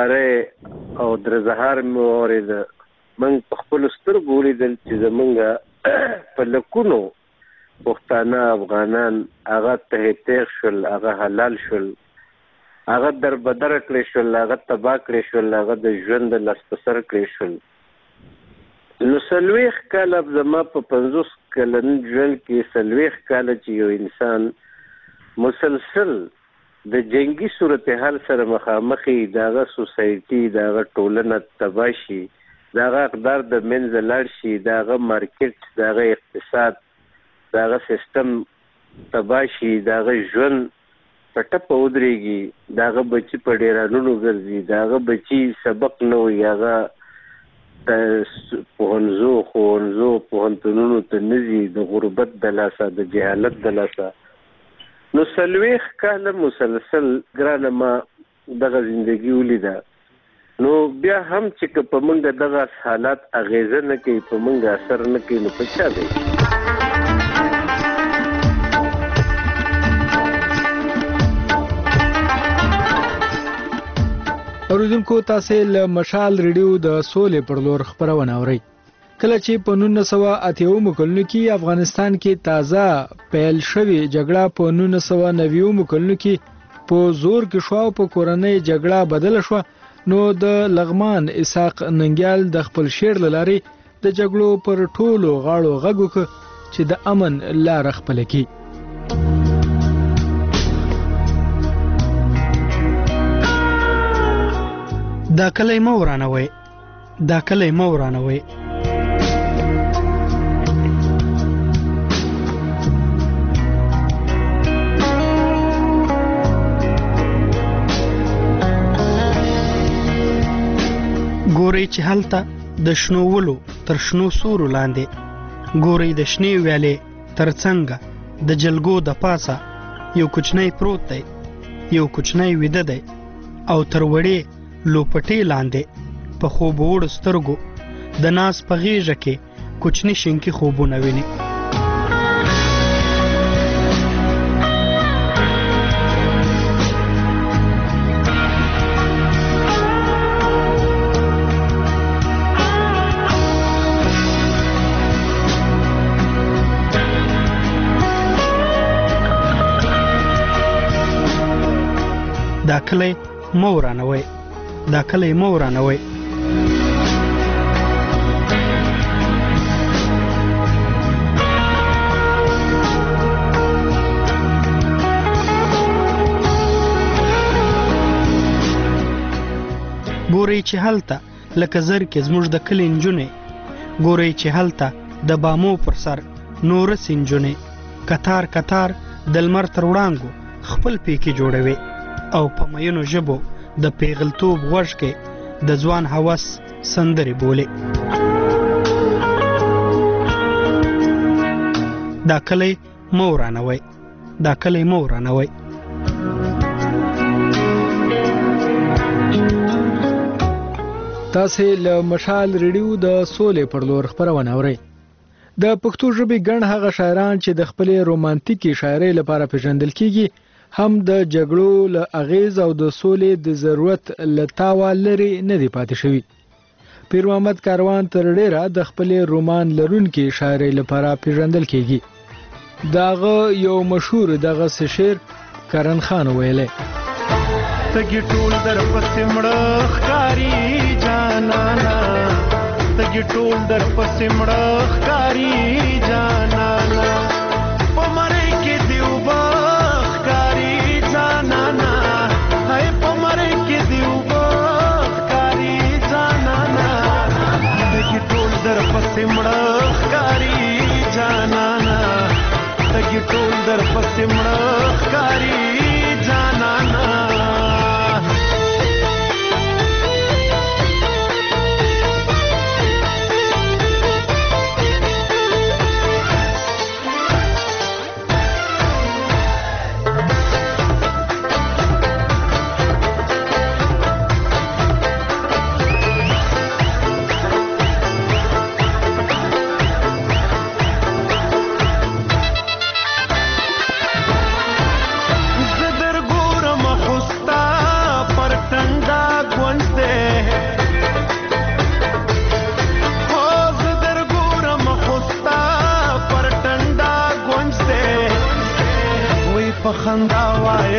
بمباره او درزهار مې اوریدل. من په خپل سترګو لیدل چې زمونږ په لکونو پښتانه افغانان هغه ته تیغ شول، هغه حلال شول، هغه در بدر کړی شول، هغه تباه کړی شول، هغه د ژوند لاس په سر کړی شول. نو 40 کاله زما په 50 کلن ژوند کې 40 کاله چې یو انسان مسلسل د جنگي صورتحال سره مخامخي، داغه سوسایټي، داغه ټولنه تباه شي، داغه اقدار د منځ لاړ شي، داغه مارکیټ، داغه اقتصاد، داغه سیستم تباه شي، داغه ژوند په ټپه ودرېږي، داغه بچي په ډیرانونو ګرځي، داغه بچي سبق نه وي، هغه پوهنځو پوهنتونونو ته نه ځي، د غربت د لاسه، د جهالت د لاسه. نو 40 کاله مسلسل ګرانه ما دغه زندگی ولیده. نو بیا هم چې په موږ دغه حالات اغیزه نه کوي، په موږ اثر نه کوي، نو په چا دی؟
اوریدونکو تاسو له مشال ریډیو د سولې پر لور خبرونه اورئ. کله چې په 1980 کلونو کې افغانستان کې تازه پیل شوې جګړه په 1990 کلونو کې په زور کې شو او په کورنۍ جګړه بدل شو، نو د لغمان اسحاق ننګیال د خپل شعر لاري د جګړو پر ټولو غاړو غږ وکړ چې د امن لار خپل کړي.
دا کلی مو ورانوي، دا کلی مو ورانوي. ګوري چې هلته د شنو ولو تر شنو سورو لاندې، ګوري د شنې ویالې تر څنګه د جلګو د پاسه یو کوچنی پروت دی، یو کوچنی ویده دی، او تر وړې لوپټې لاندې په خوب وړو سترګو د ناس په غیږه کې کوچنی شینکي خوبونه ویني. دا کلی مو ورانوي، دا کلی مو ورانوي. ګوري چې هلته لکه زر کې زموږ د کلی نجونې، ګوري چې هلته د بامو پر سر نور سنجونې، کتار کتار د لمر تر وړانګو خپل پیکي جوړوي، او په مینو ژبو د پیغلتوب غوږ کې د ځوان هوس سندرې بولي. دا کلی مو ورانوي، دا کلی مو ورانوي.
تاسو له مشال ریډیو د سولې پر لور خبرونه اورئ. د پښتو ژبې ګڼ هغه شاعران چې د خپل رومانتیکي شاعرۍ لپاره پیژندل کیږي هم د جګړو له اغیز او د سولې د ضرورت له تاوه لري نه دی پاتې شوی. پیر محمد کاروان تر ډیره د خپل رومان لرونکي شاعرۍ لپاره پیژندل کیږي. داغه یو مشهور دغه شعر کرن خان ویلې:
تګي ټول در پسې مړه ښکاری جانانا، تګي ټول در پسې مړه ښکاری جانانا، په مړی کې دیوبه ښکاری جانانا، هی په مړی کې دیوبه ښکاری جانانا، تګي ټول در پسې مړه ښکاری جانانا، تګي ټول در پسې مړه ښکاری جانانا.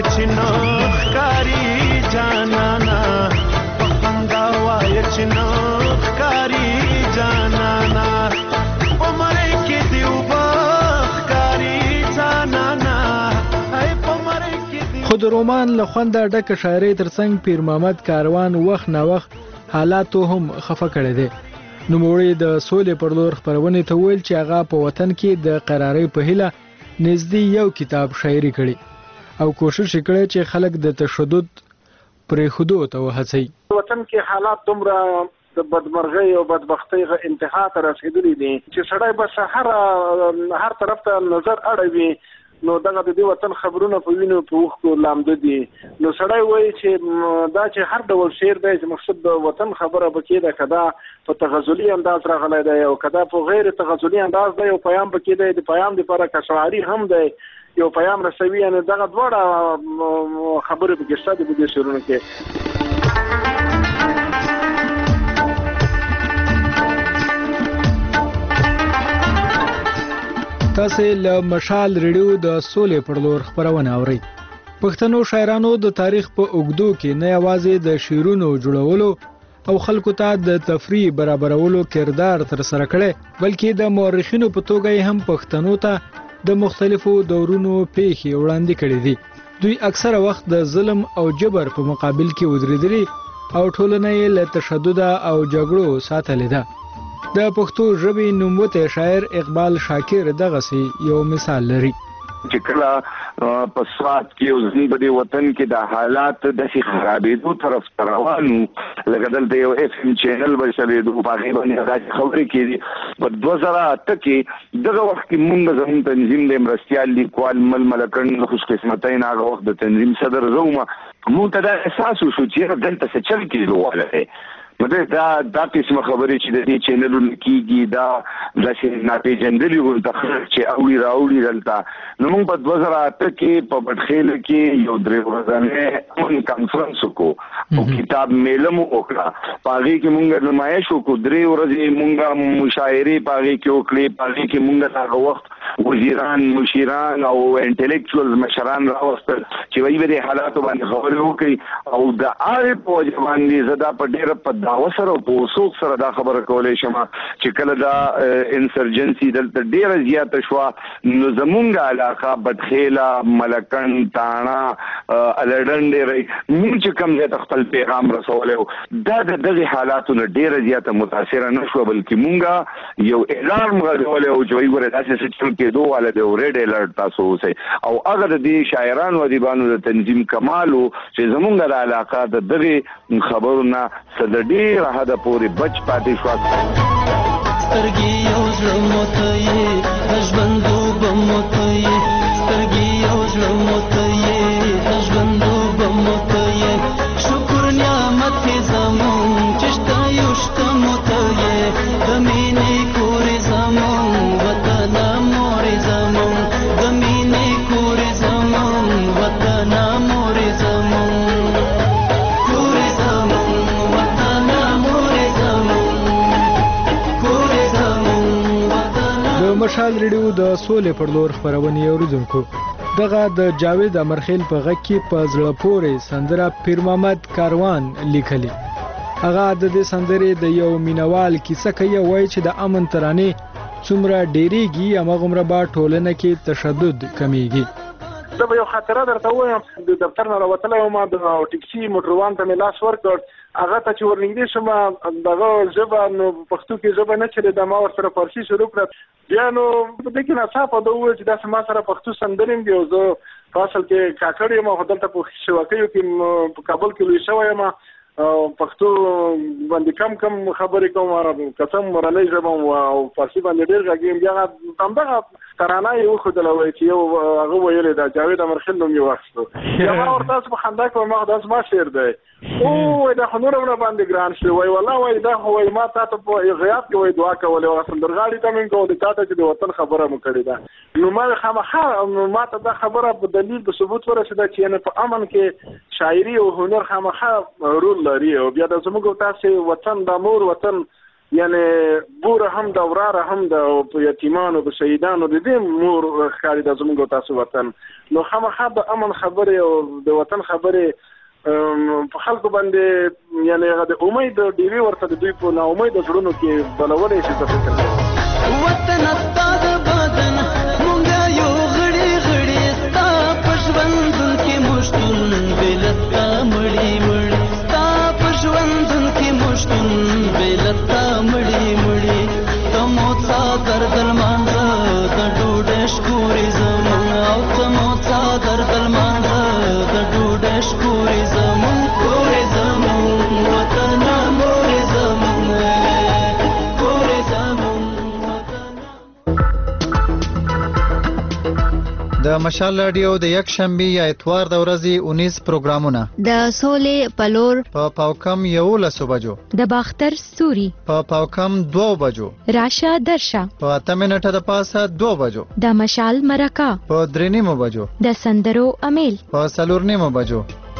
وای چې نه ښکاري جانانا په خندا وای چې نه ښکاري جانانا په مړی کې دی اوبه ښکاري جانانا
خو د رومان له خونده ډکه شاعرۍ ترڅنګ پیر محمد کاروان وخت نا وخت حالاتو هم خفه کړی دی. نوموړی د سولې پر لور خپرونې ته ویل چې هغه په وطن کې د قرارۍ په هیله نږدې یو کتاب شاعري کړي او کوشش یې کړی چې خلک د تشدد پرېښودو ته وهڅوي.
وطن کې حالات دومره د بدمرغۍ او بدبختۍ انتها ته رسېدلي دي چې سړی بس هر طرف ته نظر اړوي نو دغه د دې وطن خبرونه په وینو په اوښکو لامده دي. نو سړی وایي چې دا چې هر ډول شعر دی چې مقصد د وطن خبره پکې ده، که دا په تغزلي انداز راغلی دی او که دا په غیر تغزلي انداز دی، یو پیام پکې دی، د پیام دپاره که شاعري هم دی، یو پیام رسوي، یعنې دغه دواړه خبرې پکې شته دي په دې شعرونو کې.
تاسو له مشال ریډیو د سولې پر لور خبرونه اورئ. پښتنو شاعرانو د تاریخ په اوږدو کې نه یوازې د شعرونو جوړولو او خلکو ته د تفریح برابرولو کردار تر سره کړی، بلکې د مورخینو په توګه هم پښتنو ته د مختلفو دورونو پیښې وړاندې کړې دي. دوی اکثره وخت د ظلم او جبر په مقابل کې ودرېدلي او ټولنه یې له تشدد او جګړو ساتلې ده. د پښتو ژبې نوموتی شاعر اقبال شاکر دغسې یو مثال لري
چې کله په سوات کې او زموږ په دې وطن کې د حالات داسې خرابېدو طرف ته روان وو، لکه دلته یو اف ام چینل به چلېدو، په هغې باندې داسې خبرې کېدې. په 2008 کې دغه وخت کې مونږ زموږ تنظیم د مرستیال لیکوال مل ملکن خوش قسمتۍ نه هغه وخت د تنظیم صدر زه وم، مونږ ته دا احساس وشو چې دلته څه چل کېدو واله دی. دا قسمه خبرې چې د دې چینلونو کېږي دا داسې ناپېژندلي ورته خلک چې اوړي راوړي دلته. نو موږ په 2008 کې په بټخیله کې یو 3 ورځنی کانفرنس وکړو او کتاب میله مو وکړه. په هغې کې موږ نمایش وکړو، 3 ورځې موږ مشاعرې په هغې کې وکړې. په هغې کې موږ هغه وخت وزیران، مشیران او انټلیکچوالز مشران راوستل چې وایي به دې حالاتو باندې خبرې وکړي او د هغې په وجه باندې زه دا په ډېره په دعوه سره او په وثوق سره دا خبره کولی شم چې کله دا انسرجنسي دلته ډېره زیاته شوه نو زمونږ علاقه بټخیله، ملکن، تاڼه، الډنډې موږ چې کوم ځای ته خپل پیغام رسولی و دا د دغې حالاتو نه ډېره زیاته متاثره نه شوه، بلکې مونږ یو الارم غږولی و چې وایي ګورئ داسې څه چل کېدو واله دی او ریډ الرټ تاسو اوسئ. او هغه د دې شاعرانو ادیبانو د تنظیم کمال و چې زمونږ د علاقه د دغې خبرو نه څه د ډېره حده پورې بچ پاتې شوه.
سترګې یو زړه مو ته یې د ژوندو به مو ته یې، سترګې یو زړه مو ته یې د ژوندو به مو ته یې، شکر نعمت یې زمون چې شته یو شته مو ته یې، د مینې کور یې زمون وطنه مور یې زمون، د مینې کور یې زمون وطنه مور یې زمون.
مشال ریډیو د سولې پر لور خبرونې اوریدونکو، دغه د جاوید امرخیل په غږ کې په زړه پورې سندره پیر محمد کاروان لیکلې. هغه د دې سندرې د یو مینوال کیسه کوي، وایي چې د امن ترانې څومره ډېرېږي هماغومره به ټولنه کې تشدد کمیږي.
زه به یو خاطره درته ووایم، د دفتر نه راوتلی وم، د ټکسي موټروان ته مې لاس ورکړ، هغه ته چې ورنږدې شوم دغه ژبه نو پښتو کې ژبه نه چلېده، ما ورسره فارسي شروع کړه. بیا نو په دې کې ناڅاپه ده وویل چې داسې ما سره پښتو سندرې هم دي او زه په اصل کې کاکړ یم، خو دلته په شواکیو کې په کابل کې لوی شوی یم، پښتو باندې کم خبرې کوم، قسم مورنۍ ژبه او فارسي باندې ډېر غږېږم. بیا همدغه ترانه یې وښودله، وایي چې یو هغه ویلې ده جاوید امرخیل نوم یې واخیستو. بیا ما ورته داسې په خندا کړم، ما خو دا زما شعر دی. وایي دا خو نور هم راباندې ګران شو، وایي والله وایي دا خو وایي ما تا ته په غیاب کې وایي دعا کولې، هغه سندرغاړي ته مې کولې تا ته چې د وطن خبره مو کړې ده. نو ما خامخا ما ته دا خبره په دلیل په ثبوت ورسېده چې یعنې په امن کې شاعري او هنر خامخا رول لري. او بیا د زموږ تاسې وطن د مور وطن یعنی بور هم د وراره هم د یتیمانو په شهیدانو د دې مور ښکاري د زموږ تاسو وطن نو خامخا د امن خبرې او د وطن خبرې په خلکو باندې یعنی د امید ډیوی ورته د دوی په نا امید زړونو کې بلولې شي څه فکر
وطن استاد بدن مونږ یو غړي غړي ستا پښوندون کې مشتون بلتا مړی مړی ستا پښوندون کې مشتون بلتا مړی مړی تمو څادر دلمانځه د ډوډۍ شکورې زمون او تمو څادر دلمانځه د ډوډۍ شکورې زمون کورې زمون وطن مورې زمون کورې زمون.
د مشال رادیو د یک شنبه یا اتوار د ورځې 19 پروګرامونه
د سولې پلور
په پاوکم 11 بجو
د باختر ستوري
په پاوکم 2 بجو
راشه درشه
په 8 منټه د پاسه 2 بجو
د مشال مرکه
په 3 بجو
د سندرو امیل
په 4 بجو